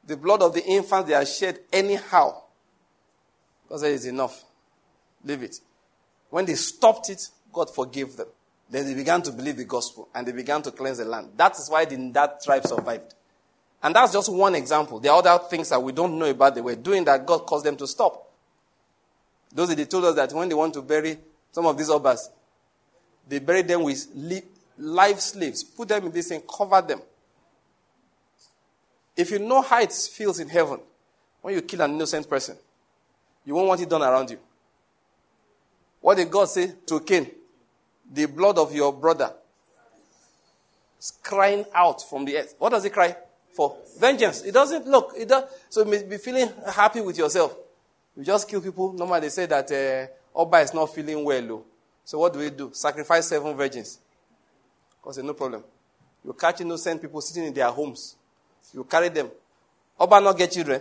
The blood of the infants they are shed anyhow. God said it's enough. Leave it. When they stopped it, God forgave them. Then they began to believe the gospel and they began to cleanse the land. That is why that tribe survived. And that's just one example. There are other things that we don't know about they were doing that God caused them to stop. Those they told us that when they want to bury some of these obas, they bury them with live slaves. Put them in this thing, cover them. If you know how it feels in heaven, when you kill an innocent person, you won't want it done around you. What did God say to Cain? The blood of your brother is crying out from the earth. What does it cry for? Vengeance. It doesn't look. So you may be feeling happy with yourself. You just kill people. Normally they say that Oba is not feeling well. So what do? Sacrifice 7 virgins. God said, no problem. You catch innocent people sitting in their homes. You carry them. Oba not get children.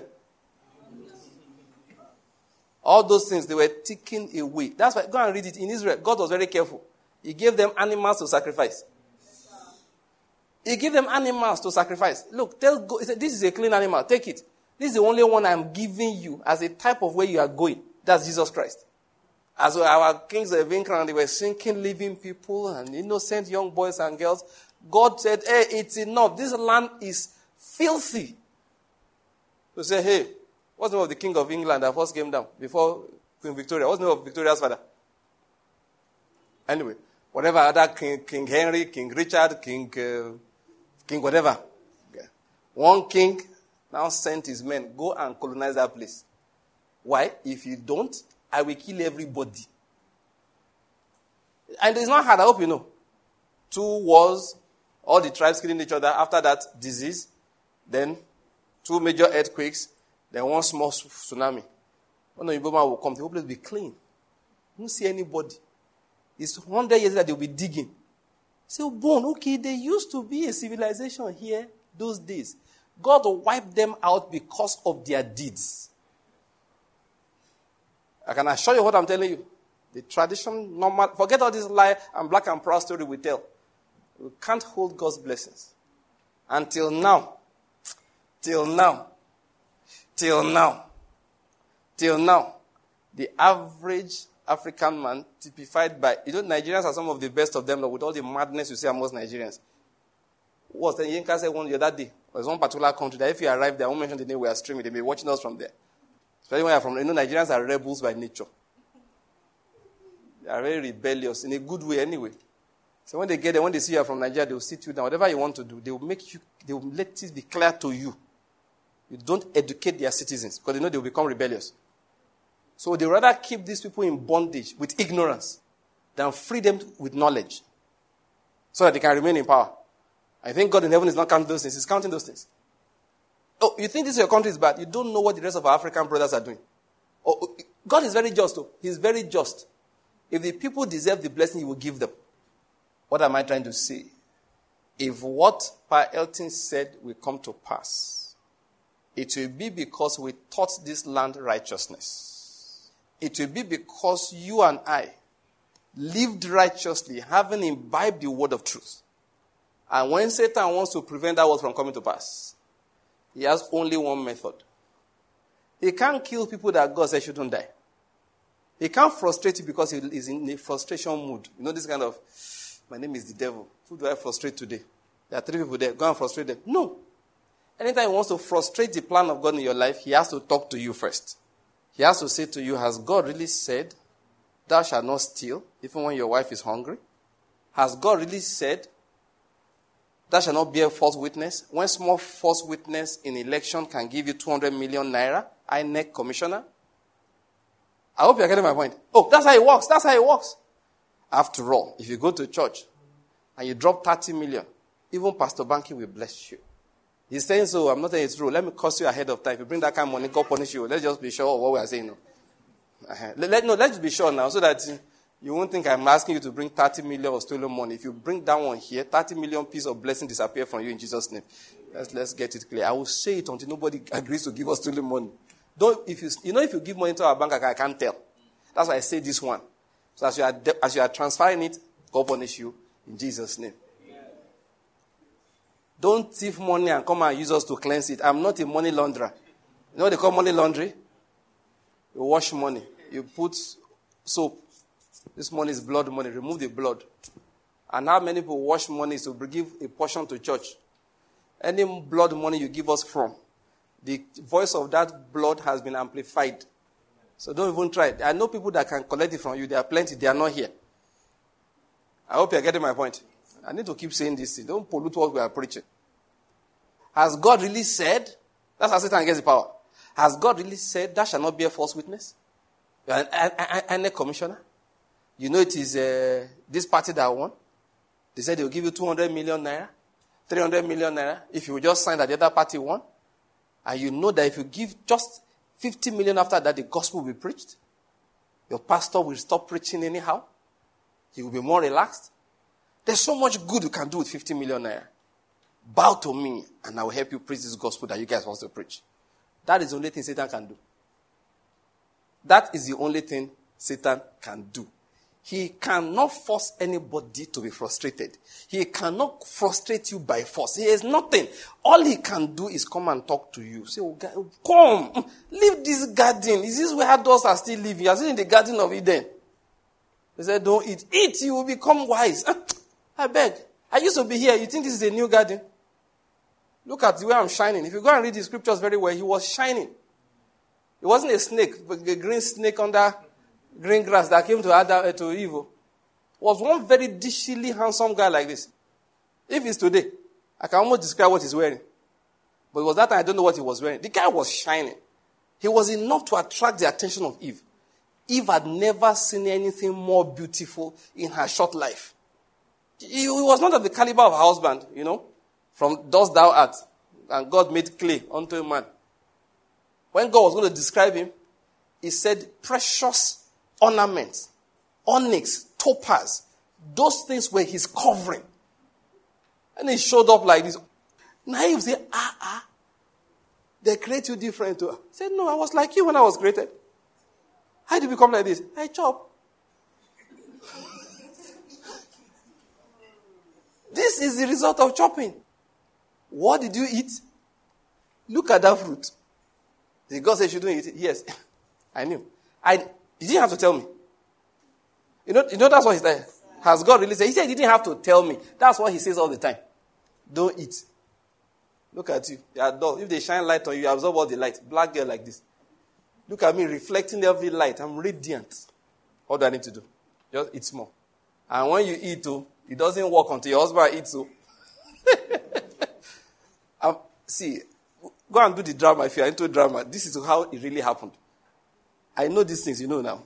All those things, they were taken away. That's why, go and read it. In Israel, God was very careful. He gave them animals to sacrifice. He gave them animals to sacrifice. Look, tell God, he said, this is a clean animal. Take it. This is the only one I'm giving you as a type of where you are going. That's Jesus Christ. As our kings were being crowned, they were sinking living people and innocent young boys and girls. God said, hey, it's enough. This land is filthy. So say, hey, what's the name of the king of England that first came down before Queen Victoria? What's the name of Victoria's father? Anyway, whatever other King Henry, King Richard, King whatever. Okay. One king now sent his men, go and colonize that place. Why? If you don't, I will kill everybody. And it's not hard, I hope you know. 2 wars, all the tribes killing each other. After that, disease. Then 2 major earthquakes. Then 1 small tsunami. When the Igbo man will come, the whole place will be clean. You won't see anybody. It's 100 years that they'll be digging. So, bone, okay, there used to be a civilization here those days. God wiped them out because of their deeds. I can assure you what I'm telling you. The tradition, normal, forget all this lie and black and proud story we tell. We can't hold God's blessings. Until now, the average African man, typified by, Nigerians are some of the best of them, with all the madness you see amongst Nigerians. What the Yinka said one the other day, there's one particular country that if you arrive there, I won't mention the name we are streaming, they may be watching us from there. Especially when you're from, Nigerians are rebels by nature. They are very rebellious, in a good way anyway. So when they get there, when they see you are from Nigeria, they will sit you down. Whatever you want to do, they will let it be clear to you. You don't educate their citizens, because they know they will become rebellious. So they rather keep these people in bondage with ignorance than free them with knowledge so that they can remain in power. I think God in heaven is not counting those things. He's counting those things. Oh, you think this your country is bad? You don't know what the rest of our African brothers are doing. Oh, God is very just, though. He's very just. If the people deserve the blessing, he will give them. What am I trying to say? If what Pa Elton said will come to pass, it will be because we taught this land righteousness. It will be because you and I lived righteously, having imbibed the word of truth. And when Satan wants to prevent that word from coming to pass, he has only one method. He can't kill people that God said shouldn't die. He can't frustrate you because he is in a frustration mood. This kind of, my name is the devil. Who do I frustrate today? There are 3 people there. Go and frustrate them. No. Anytime he wants to frustrate the plan of God in your life, he has to talk to you first. He has to say to you, has God really said, thou shalt not steal, even when your wife is hungry? Has God really said, thou shalt not bear false witness? When small false witness in election can give you 200 million naira, INEC commissioner? I hope you're getting my point. Oh, that's how it works. That's how it works. After all, if you go to church and you drop 30 million, even Pastor Banky will bless you. He's saying so. I'm not saying it's true. Let me curse you ahead of time. If you bring that kind of money, God punish you. Let's just be sure of what we are saying. Let's be sure now so that you won't think I'm asking you to bring 30 million of stolen money. If you bring that one here, 30 million piece of blessing disappear from you in Jesus' name. Let's get it clear. I will say it until nobody agrees to give us stolen money. If you give money to our bank account, I can't tell. That's why I say this one. So as you are transferring it, God punish you in Jesus' name. Don't thief money and come and use us to cleanse it. I'm not a money launderer. You know what they call money laundry? You wash money. You put soap. This money is blood money. Remove the blood. And how many people wash money to give a portion to church? Any blood money you give us from, the voice of that blood has been amplified. So don't even try it. I know people that can collect it from you. There are plenty. They are not here. I hope you're getting my point. I need to keep saying this thing. Don't pollute what we are preaching. Has God really said? That's how Satan gets the power. Has God really said that shall not be a false witness? You are an commissioner. You know it is this party that won. They said they will give you 200 million naira, 300 million naira if you just sign that the other party won. And you know that if you give just 50 million after that, the gospel will be preached. Your pastor will stop preaching anyhow. He will be more relaxed. There's so much good you can do with 50 million naira. Bow to me and I will help you preach this gospel that you guys want to preach. That is the only thing Satan can do. That is the only thing Satan can do. He cannot force anybody to be frustrated. He cannot frustrate you by force. He has nothing. All he can do is come and talk to you. Say, oh, God, come, leave this garden. Is this where adults are still living? You are still in the Garden of Eden. He said, don't eat. Eat, you will become wise. I beg. I used to be here. You think this is a new garden? Look at the way I'm shining. If you go and read the scriptures very well, he was shining. It wasn't a snake, but a green snake under green grass that came to Adam to Eve. It was one very dishily handsome guy like this. If it's today, I can almost describe what he's wearing. But it was that time I don't know what he was wearing. The guy was shining. He was enough to attract the attention of Eve. Eve had never seen anything more beautiful in her short life. He was not of the caliber of her husband, you know. From dust thou art, and God made clay unto a man. When God was going to describe him, he said, precious ornaments, onyx, topaz, those things were his covering. And he showed up like this. Now you say, they create you different too. He said, no, I was like you when I was created. How did you become like this? I chop. This is the result of chopping. What did you eat? Look at that fruit. Did God say you shouldn't eat it? Yes. I knew. You didn't have to tell me. You know that's what he said. Has God really said? He said he didn't have to tell me. That's what he says all the time. Don't eat. Look at you. You are dull. If they shine light on you, you absorb all the light. Black girl like this. Look at me reflecting every light. I'm radiant. What do I need to do? Just eat small. And when you eat, it doesn't work until your husband eats. See, go and do the drama if you are into drama. This is how it really happened. I know these things, you know now.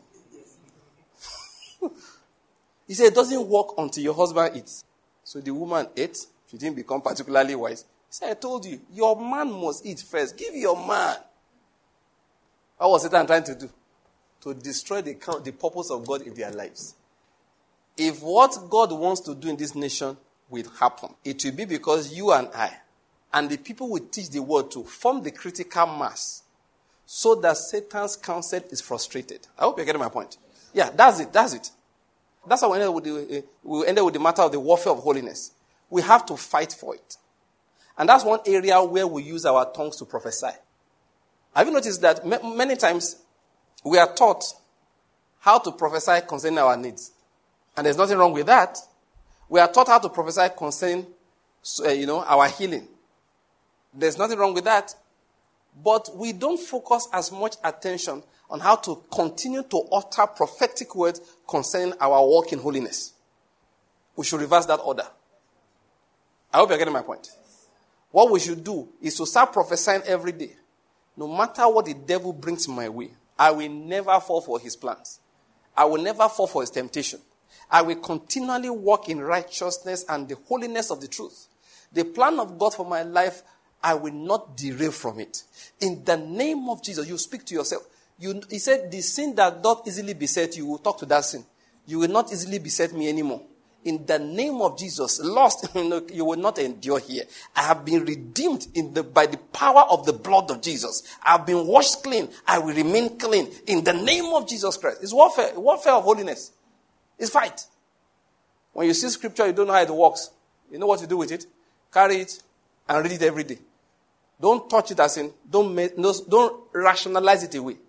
He said, it doesn't work until your husband eats. So the woman ate. She didn't become particularly wise. He said, I told you, your man must eat first. Give your man. What was Satan trying to do? To destroy the purpose of God in their lives. If what God wants to do in this nation will happen, it will be because you and I, and the people we teach the word to, form the critical mass so that Satan's counsel is frustrated. I hope you're getting my point. Yeah, that's it. That's how we ended with the matter of the warfare of holiness. We have to fight for it. And that's one area where we use our tongues to prophesy. Have you noticed that many times we are taught how to prophesy concerning our needs? And there's nothing wrong with that. We are taught how to prophesy concerning, our healing. There's nothing wrong with that. But we don't focus as much attention on how to continue to utter prophetic words concerning our walk in holiness. We should reverse that order. I hope you're getting my point. What we should do is to start prophesying every day. No matter what the devil brings my way, I will never fall for his plans. I will never fall for his temptation. I will continually walk in righteousness and the holiness of the truth. The plan of God for my life, I will not derail from it. In the name of Jesus, you speak to yourself. He said, the sin that doth easily beset you, will talk to that sin. You will not easily beset me anymore. In the name of Jesus, lost, you will not endure here. I have been redeemed by the power of the blood of Jesus. I have been washed clean. I will remain clean. In the name of Jesus Christ. It's warfare of holiness. It's fight. When you see scripture, you don't know how it works. You know what to do with it? Carry it, and read it every day. Don't touch it as in, don't rationalize it away.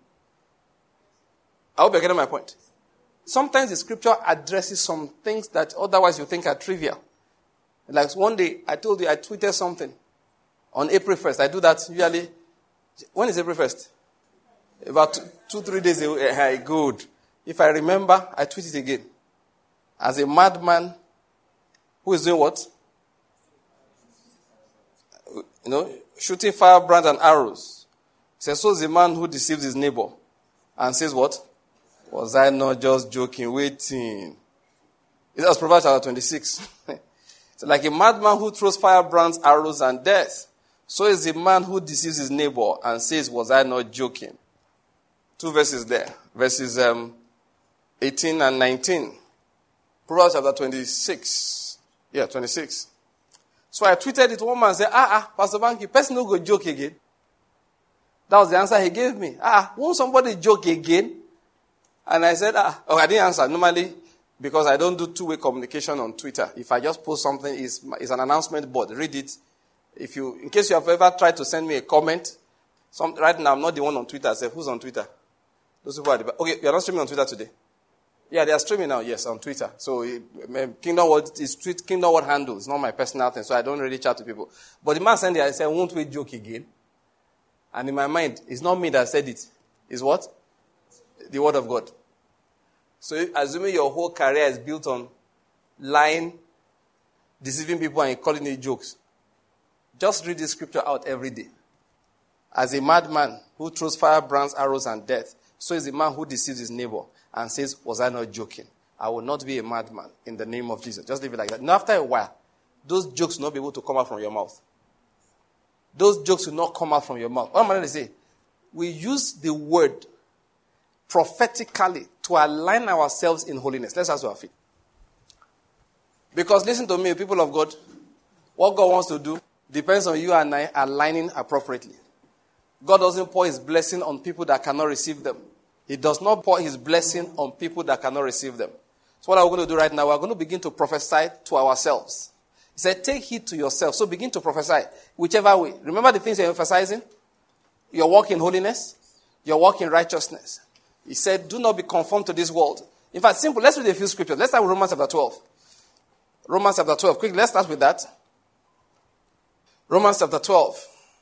I hope you're getting my point. Sometimes the scripture addresses some things that otherwise you think are trivial. Like one day, I told you I tweeted something on April 1st. I do that usually. When is April 1st? About 2-3 days away. Good. If I remember, I tweet it again. As a madman who is doing what? Shooting firebrands and arrows. He says, so is the man who deceives his neighbor and says what? Was I not just joking, waiting? It was Proverbs chapter 26. So like a madman who throws firebrands, arrows, and death, so is the man who deceives his neighbor and says, was I not joking? 2 verses there. Verses 18 and 19. Proverbs chapter 26. Yeah, 26. So I tweeted it. One man said, Pastor Banky, person no go joke again. That was the answer he gave me. Won't somebody joke again? And I said, I didn't answer. Normally, because I don't do two-way communication on Twitter. If I just post something, it's an announcement board. Read it. In case you have ever tried to send me a comment, right now I'm not the one on Twitter. I say, who's on Twitter? Those people are okay, you're not streaming on Twitter today? Yeah, they are streaming now, yes, on Twitter. So Kingdom World is Kingdom World handle. It's not my personal thing, so I don't really chat to people. But the man sent it, I said, won't we joke again? And in my mind, it's not me that said it. It's what? The word of God. So assuming your whole career is built on lying, deceiving people and calling it jokes, just read the scripture out every day. As a madman who throws firebrands, arrows, and death, so is the man who deceives his neighbor and says, was I not joking? I will not be a madman in the name of Jesus. Just leave it like that. Now after a while, those jokes will not be able to come out from your mouth. Those jokes will not come out from your mouth. What am I going to say? We use the word prophetically to align ourselves in holiness. Let's ask our feet. Because listen to me, people of God, what God wants to do depends on you and I aligning appropriately. God doesn't pour his blessing on people that cannot receive them. He does not pour his blessing on people that cannot receive them. So what are we going to do right now? We're going to begin to prophesy to ourselves. He said, take heed to yourself. So begin to prophesy, whichever way. Remember the things you're emphasizing? Your walk in holiness, your walk in righteousness. He said, do not be conformed to this world. In fact, simple. Let's read a few scriptures. Let's start with Romans chapter 12. Romans chapter 12. Quick, let's start with that. Romans chapter 12.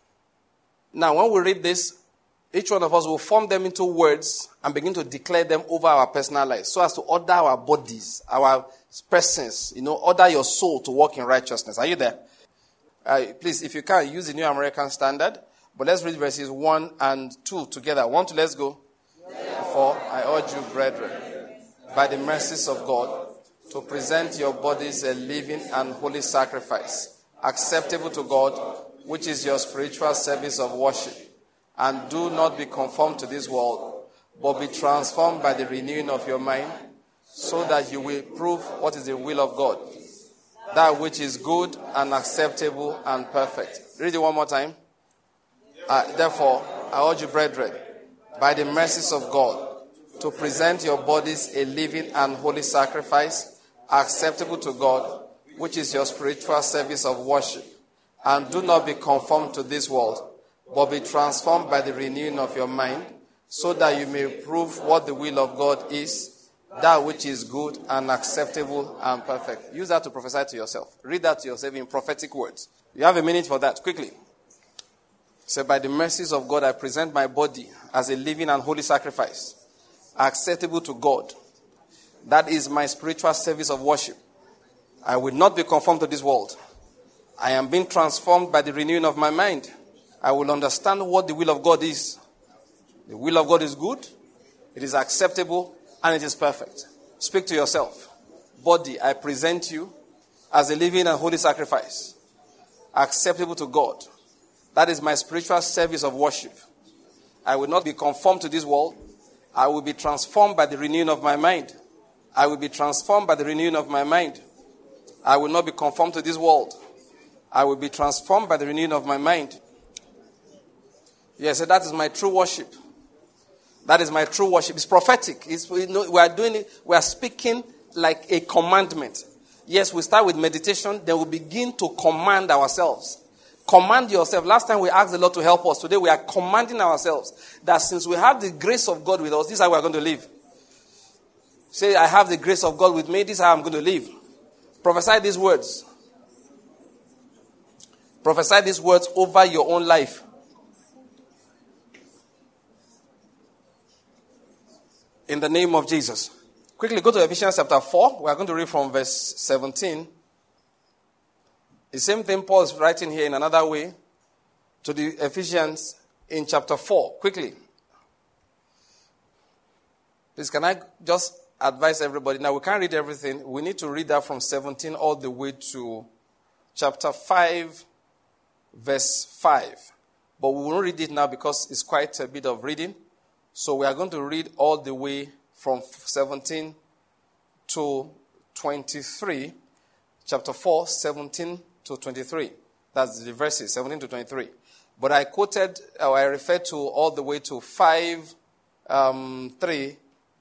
Now, when we read this, each one of us will form them into words and begin to declare them over our personal lives so as to order our bodies, our persons, order your soul to walk in righteousness. Are you there? Please, if you can, use the New American Standard. But let's read verses 1 and 2 together. 1, 2, let's go. Therefore, I urge you, brethren, by the mercies of God, to present your bodies a living and holy sacrifice, acceptable to God, which is your spiritual service of worship. And do not be conformed to this world, but be transformed by the renewing of your mind, so that you will prove what is the will of God, that which is good and acceptable and perfect. Read it one more time. Therefore, I urge you, brethren, by the mercies of God, to present your bodies a living and holy sacrifice, acceptable to God, which is your spiritual service of worship. And do not be conformed to this world, but be transformed by the renewing of your mind, so that you may prove what the will of God is, that which is good and acceptable and perfect. Use that to prophesy to yourself. Read that to yourself in prophetic words. You have a minute for that. Quickly. Say, by the mercies of God, I present my body as a living and holy sacrifice, acceptable to God. That is my spiritual service of worship. I will not be conformed to this world. I am being transformed by the renewing of my mind. I will understand what the will of God is. The will of God is good, it is acceptable, and it is perfect. Speak to yourself. Body, I present you as a living and holy sacrifice, acceptable to God. That is my spiritual service of worship. I will not be conformed to this world. I will be transformed by the renewing of my mind. I will be transformed by the renewing of my mind. I will not be conformed to this world. I will be transformed by the renewing of my mind. Yes, that is my true worship. That is my true worship. It's prophetic. We are doing it. We are speaking like a commandment. Yes, we start with meditation. Then we begin to command ourselves. Command yourself. Last time we asked the Lord to help us. Today we are commanding ourselves that since we have the grace of God with us, this is how we are going to live. Say, I have the grace of God with me. This is how I'm going to live. Prophesy these words. Prophesy these words over your own life. In the name of Jesus. Quickly go to Ephesians chapter 4. We are going to read from verse 17. The same thing Paul is writing here in another way to the Ephesians in chapter 4. Quickly. Please, can I just advise everybody? Now, we can't read everything. We need to read that from 17 all the way to chapter 5, verse 5. But we won't read it now because it's quite a bit of reading. So we are going to read all the way from 17 to 23. Chapter 4, 17 to 23. That's the verses, 17 to 23. But I quoted, or I referred to all the way to 5, 3,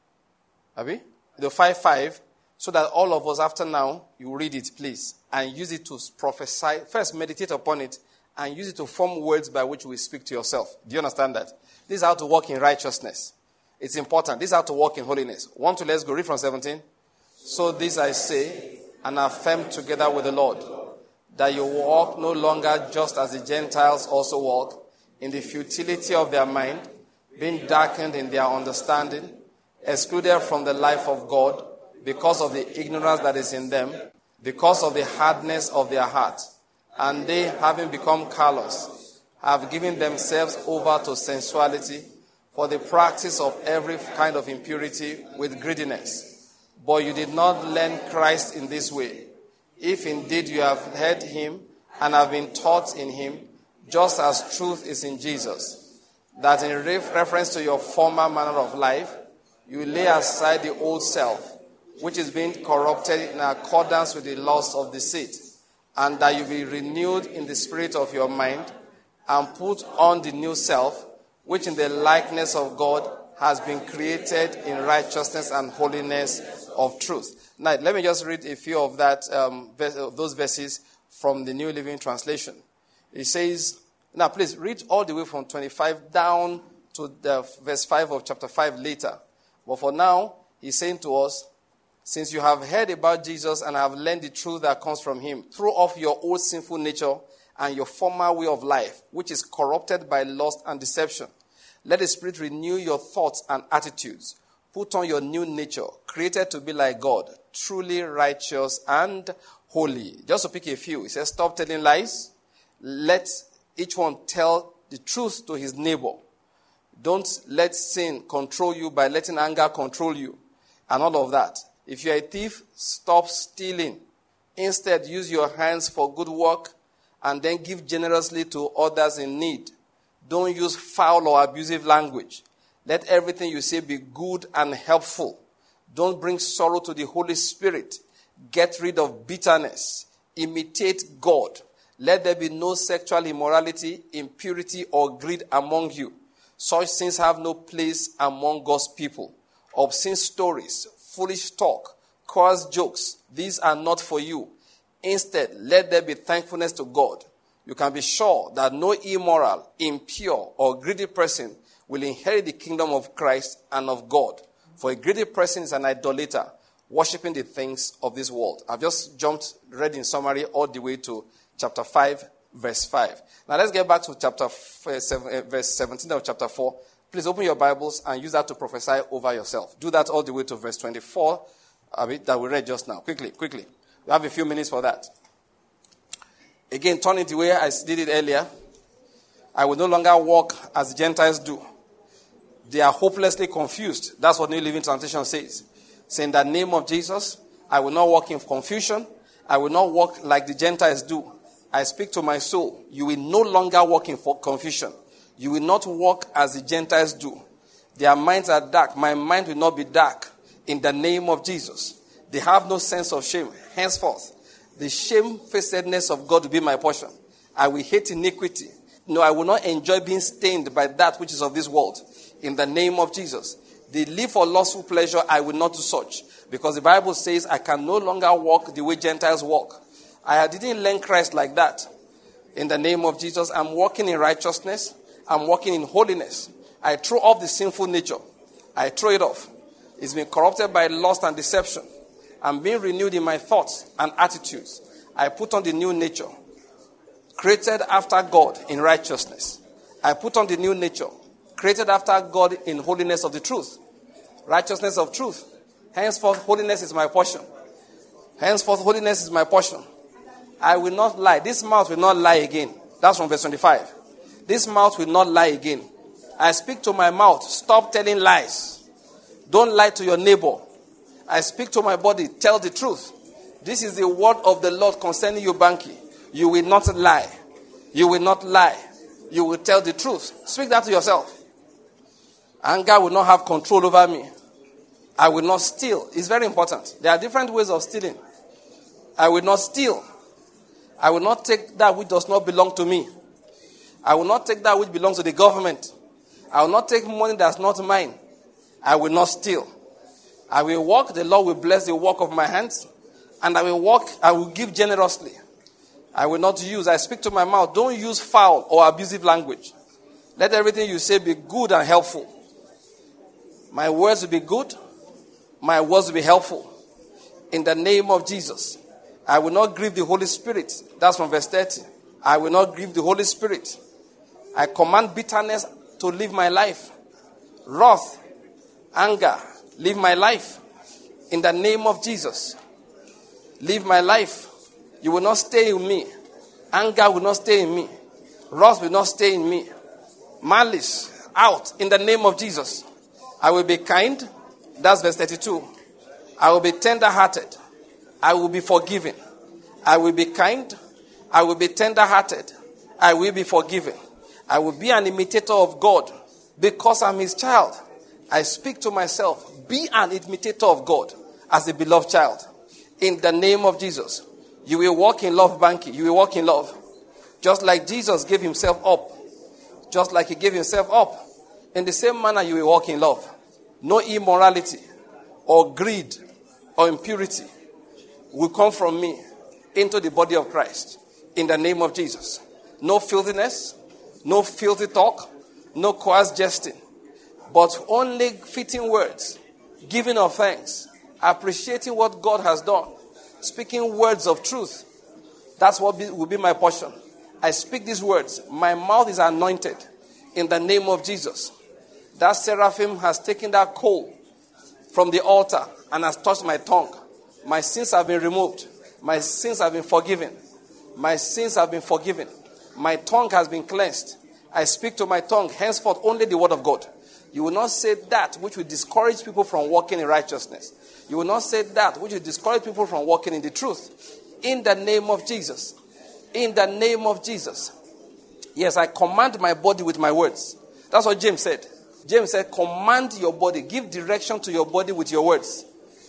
the 5, 5, so that all of us after now, you read it, please, and use it to prophesy. First, meditate upon it, and use it to form words by which we speak to yourself. Do you understand that? This is how to walk in righteousness. It's important. This is how to walk in holiness. Let's go. Read from 17. So this I say, and affirm together with the Lord, that you walk no longer just as the Gentiles also walk, in the futility of their mind, being darkened in their understanding, excluded from the life of God, because of the ignorance that is in them, because of the hardness of their heart. And they, having become callous, have given themselves over to sensuality, for the practice of every kind of impurity with greediness. But you did not learn Christ in this way. If indeed you have heard him and have been taught in him, just as truth is in Jesus, that in reference to your former manner of life, you lay aside the old self, which is being corrupted in accordance with the lust of deceit, and that you be renewed in the spirit of your mind, and put on the new self, which in the likeness of God has been created in righteousness and holiness of truth. Now, let me just read a few of those verses from the New Living Translation. It says, now please read all the way from 25 down to the verse 5 of chapter 5 later. But for now, he's saying to us, since you have heard about Jesus and have learned the truth that comes from him, throw off your old sinful nature and your former way of life, which is corrupted by lust and deception. Let the Spirit renew your thoughts and attitudes. Put on your new nature, created to be like God, truly righteous and holy. Just to pick a few, it says, stop telling lies. Let each one tell the truth to his neighbor. Don't let sin control you by letting anger control you and all of that. If you're a thief, stop stealing. Instead, use your hands for good work and then give generously to others in need. Don't use foul or abusive language. Let everything you say be good and helpful. Don't bring sorrow to the Holy Spirit. Get rid of bitterness. Imitate God. Let there be no sexual immorality, impurity, or greed among you. Such things have no place among God's people. Obscene stories, foolish talk, coarse jokes, these are not for you. Instead, let there be thankfulness to God. You can be sure that no immoral, impure, or greedy person will inherit the kingdom of Christ and of God. For a greedy person is an idolater, worshipping the things of this world. I've just read in summary all the way to chapter 5, verse 5. Now let's get back to verse 17 of chapter 4. Please open your Bibles and use that to prophesy over yourself. Do that all the way to verse 24 that we read just now. Quickly. We have a few minutes for that. Again, turn it the way I did it earlier. I will no longer walk as the Gentiles do. They are hopelessly confused. That's what New Living Translation says. Saying, in the name of Jesus, I will not walk in confusion. I will not walk like the Gentiles do. I speak to my soul. You will no longer walk in confusion. You will not walk as the Gentiles do. Their minds are dark. My mind will not be dark. In the name of Jesus. They have no sense of shame. Henceforth, the shamefacedness of God will be my portion. I will hate iniquity. No, I will not enjoy being stained by that which is of this world. In the name of Jesus. They live for lustful pleasure. I will not do such. Because the Bible says I can no longer walk the way Gentiles walk. I didn't learn Christ like that. In the name of Jesus, I'm walking in righteousness. I'm walking in holiness. I throw off the sinful nature. I throw it off. It's been corrupted by lust and deception. I'm being renewed in my thoughts and attitudes. I put on the new nature, created after God in righteousness. I put on the new nature, created after God in holiness of the truth. Righteousness of truth. Henceforth, holiness is my portion. Henceforth, holiness is my portion. I will not lie. This mouth will not lie again. That's from verse 25. This mouth will not lie again. I speak to my mouth. Stop telling lies. Don't lie to your neighbor. I speak to my body. Tell the truth. This is the word of the Lord concerning you, Banky. You will not lie. You will not lie. You will tell the truth. Speak that to yourself. Anger will not have control over me. I will not steal. It's very important. There are different ways of stealing. I will not steal. I will not take that which does not belong to me. I will not take that which belongs to the government. I will not take money that's not mine. I will not steal. I will walk. The Lord will bless the work of my hands. And I will walk. I will give generously. I will not use. I speak to my mouth. Don't use foul or abusive language. Let everything you say be good and helpful. My words will be good. My words will be helpful. In the name of Jesus. I will not grieve the Holy Spirit. That's from verse 30. I will not grieve the Holy Spirit. I command bitterness to live my life. Wrath, anger, live my life. In the name of Jesus. Live my life. You will not stay in me. Anger will not stay in me. Wrath will not stay in me. Malice, out. In the name of Jesus. I will be kind. That's verse 32. I will be tender-hearted. I will be forgiving. I will be kind. I will be tender-hearted. I will be forgiving. I will be an imitator of God because I'm his child. I speak to myself, be an imitator of God as a beloved child. In the name of Jesus. You will walk in love, Banky. You will walk in love. Just like Jesus gave himself up. Just like he gave himself up. In the same manner, you will walk in love. No immorality or greed or impurity will come from me into the body of Christ. In the name of Jesus. No filthiness, no filthy talk, no coarse jesting, but only fitting words, giving of thanks, appreciating what God has done, speaking words of truth. That's what will be my portion. I speak these words. My mouth is anointed in the name of Jesus. That seraphim has taken that coal from the altar and has touched my tongue. My sins have been removed. My sins have been forgiven. My sins have been forgiven. My tongue has been cleansed. I speak to my tongue, henceforth only the word of God. You will not say that which will discourage people from walking in righteousness. You will not say that which will discourage people from walking in the truth. In the name of Jesus. In the name of Jesus. Yes, I command my body with my words. That's what James said. James said, command your body. Give direction to your body with your words.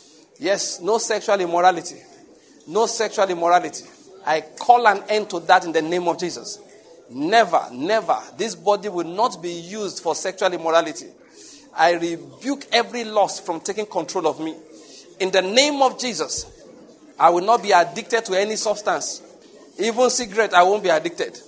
Yes, no sexual immorality. No sexual immorality. I call an end to that in the name of Jesus. Never, never. This body will not be used for sexual immorality. I rebuke every lust from taking control of me. In the name of Jesus, I will not be addicted to any substance. Even cigarette, I won't be addicted.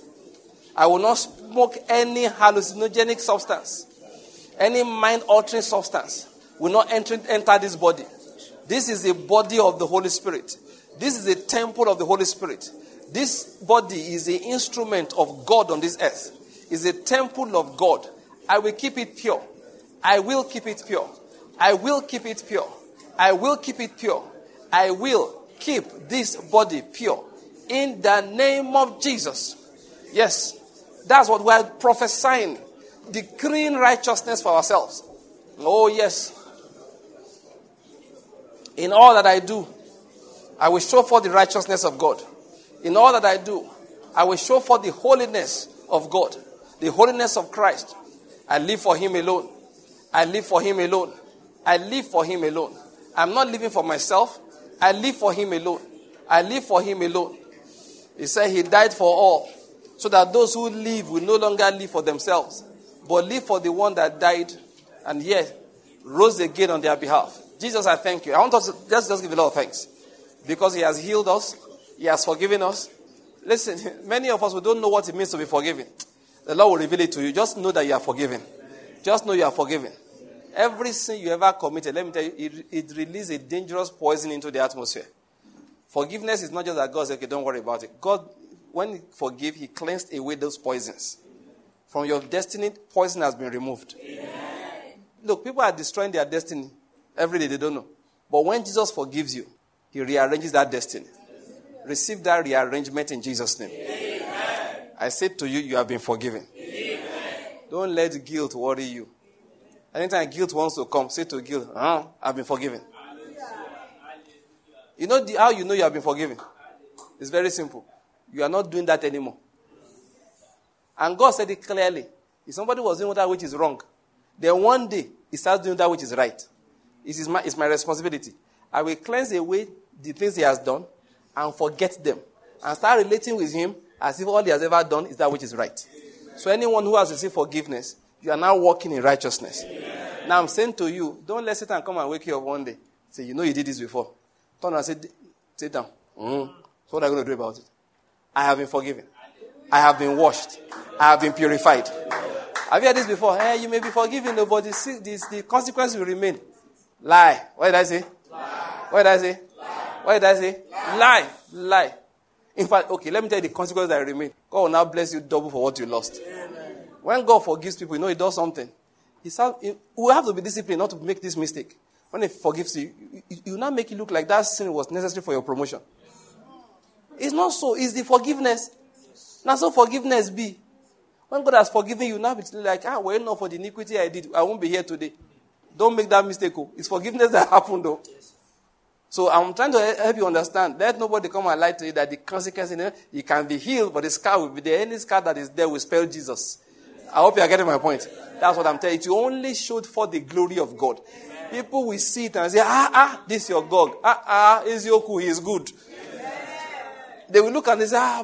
I will not smoke any hallucinogenic substance. Any mind-altering substance will not enter this body. This is the body of the Holy Spirit. This is the temple of the Holy Spirit. This body is the instrument of God on this earth. It's a temple of God. I will keep it pure. I will keep it pure. I will keep it pure. I will keep it pure. I will keep this body pure. In the name of Jesus. Yes. That's what we're prophesying. Decreeing righteousness for ourselves. Oh, yes. In all that I do, I will show forth the righteousness of God. In all that I do, I will show forth the holiness of God. The holiness of Christ. I live for him alone. I live for him alone. I live for him alone. I'm not living for myself. I live for him alone. I live for him alone. He said he died for all, so that those who live will no longer live for themselves, but live for the one that died and yet rose again on their behalf. Jesus, I thank you. I want us to just give a lot of thanks. Because he has healed us. He has forgiven us. Listen, many of us who don't know what it means to be forgiven. The Lord will reveal it to you. Just know that you are forgiven. Just know you are forgiven. Every sin you ever committed, let me tell you, it releases a dangerous poison into the atmosphere. Forgiveness is not just that God says, okay, don't worry about it. God, when He forgives, He cleansed away those poisons. From your destiny, poison has been removed. Amen. Look, people are destroying their destiny every day, they don't know. But when Jesus forgives you, He rearranges that destiny. Receive that rearrangement in Jesus' name. Amen. I say to you, you have been forgiven. Amen. Don't let guilt worry you. Anytime guilt wants to come, say to guilt, I've been forgiven. You know how you know you have been forgiven? It's very simple. You are not doing that anymore. And God said it clearly. If somebody was doing that which is wrong, then one day he starts doing that which is right. It's my responsibility. I will cleanse away the things he has done and forget them. And start relating with him as if all he has ever done is that which is right. So anyone who has received forgiveness, you are now walking in righteousness. Amen. Now I'm saying to you, don't let Satan come and wake you up one day. Say, you know you did this before. Turn and say, sit down. So what are you going to do about it? I have been forgiven. I have been washed. I have been purified. Have you heard this before? Hey, you may be forgiven, but the consequence will remain. Lie. What did I say? Lie. What did I say? Lie. What did I say? Lie. Lie. In fact, okay, let me tell you the consequences that remain. God will now bless you double for what you lost. Amen. When God forgives people, you know He does something. We have to be disciplined not to make this mistake. When He forgives you, He will not make it look like that sin was necessary for your promotion. It's not so. It's the forgiveness. Now, so forgiveness be. When God has forgiven you, now it's like, well, enough for the iniquity I did. I won't be here today. Don't make that mistake. It's forgiveness that happened, though. So I'm trying to help you understand. Let nobody come and lie to you that the consequence, you can be healed, but the scar will be there. Any scar that is there will spell Jesus. I hope you are getting my point. That's what I'm telling you. It only showed for the glory of God. Amen. People will see it and say, this is your God. Is Yoku, he is good. Amen. They will look and they say,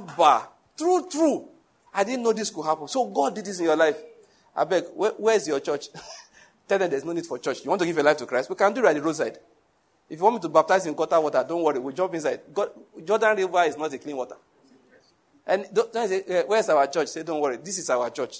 true. I didn't know this could happen. So God did this in your life. I beg, where's your church? Tell them there's no need for church. You want to give your life to Christ? We can do it at the roadside. If you want me to baptize in gutter water, don't worry. We'll jump inside. Jordan River is not a clean water. And don't say, where's our church? Say, don't worry. This is our church.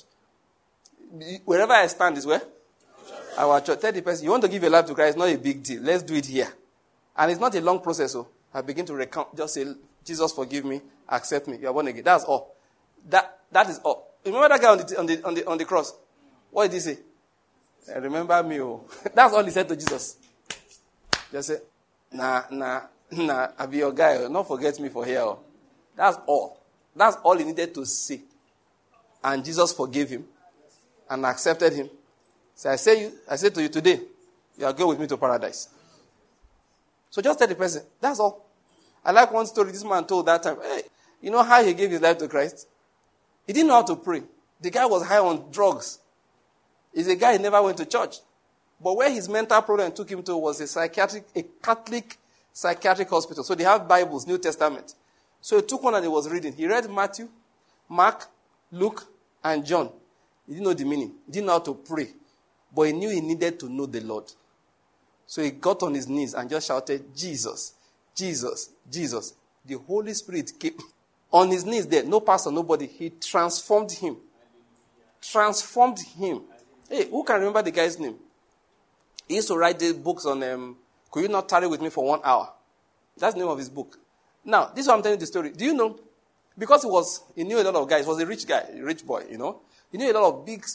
Wherever I stand is where? Our church. Tell the person, you want to give your life to Christ, it's not a big deal. Let's do it here. And it's not a long process. So I begin to recount. Just say, Jesus, forgive me. Accept me. You are born again. That's all. That is all. Remember that guy on the cross? What did he say? Remember me. That's all he said to Jesus. Just say, nah, I'll be your guy. Don't forget me for here. That's all. That's all he needed to say. And Jesus forgave him and accepted him. So I say to you today, you are going with me to paradise. So just tell the person, that's all. I like one story this man told that time. Hey, you know how he gave his life to Christ? He didn't know how to pray. The guy was high on drugs. He's a guy who never went to church. But where his mental problem took him to was a Catholic psychiatric hospital. So they have Bibles, New Testament. So he took one and he was reading. He read Matthew, Mark, Luke, and John. He didn't know the meaning. He didn't know how to pray. But he knew he needed to know the Lord. So he got on his knees and just shouted, Jesus, Jesus, Jesus. The Holy Spirit came on his knees there. No pastor, nobody. He transformed him. Transformed him. Hey, who can remember the guy's name? He used to write the books on, Could You Not Tarry With Me for 1 hour? That's the name of his book. Now, this is what I'm telling you the story. Do you know? Because he knew a lot of guys. He was a rich guy, a rich boy, He knew a lot of big,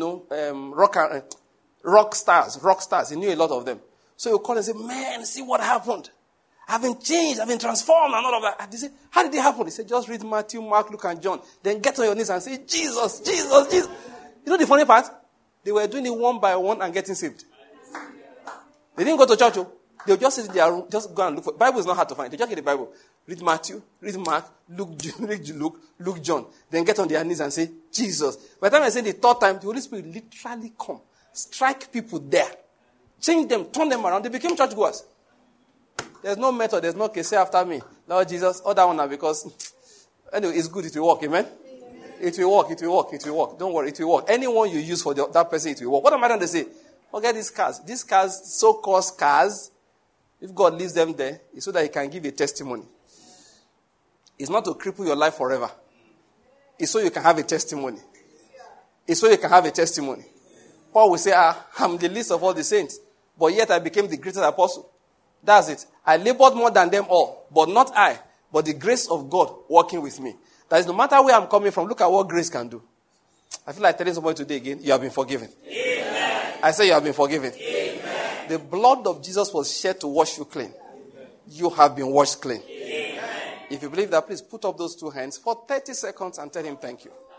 rock stars. He knew a lot of them. So he would call and say, man, see what happened. I've been changed. I've been transformed and all of that. And they say, how did it happen? He said, just read Matthew, Mark, Luke, and John. Then get on your knees and say, Jesus, Jesus, Jesus. You know the funny part? They were doing it one by one and getting saved. They didn't go to church. They would just sit in their room, just go and look for. Bible is not hard to find. They just get the Bible. Read Matthew, read Mark, Luke, John. Then get on their knees and say, Jesus. By the time I say the third time, the Holy Spirit literally come. Strike people there. Change them, turn them around. They became churchgoers. There's no method. There's no case. Say after me. Lord Jesus. All that one now because, anyway, it's good. It will work. Amen? It will work. It will work. It will work. Don't worry. It will work. Anyone you use for that person, it will work. What am I trying to say? Forget these cars. These cars, so-called cars, if God leaves them there, it's so that he can give a testimony. It's not to cripple your life forever. It's so you can have a testimony. It's so you can have a testimony. Paul will say, I'm the least of all the saints, but yet I became the greatest apostle. That's it. I labored more than them all, but not I, but the grace of God working with me. That is, no matter where I'm coming from, look at what grace can do. I feel like telling somebody today again, you have been forgiven. Amen. I say you have been forgiven. Amen. The blood of Jesus was shed to wash you clean. You have been washed clean. Amen. If you believe that, please put up those two hands for 30 seconds and tell him thank you.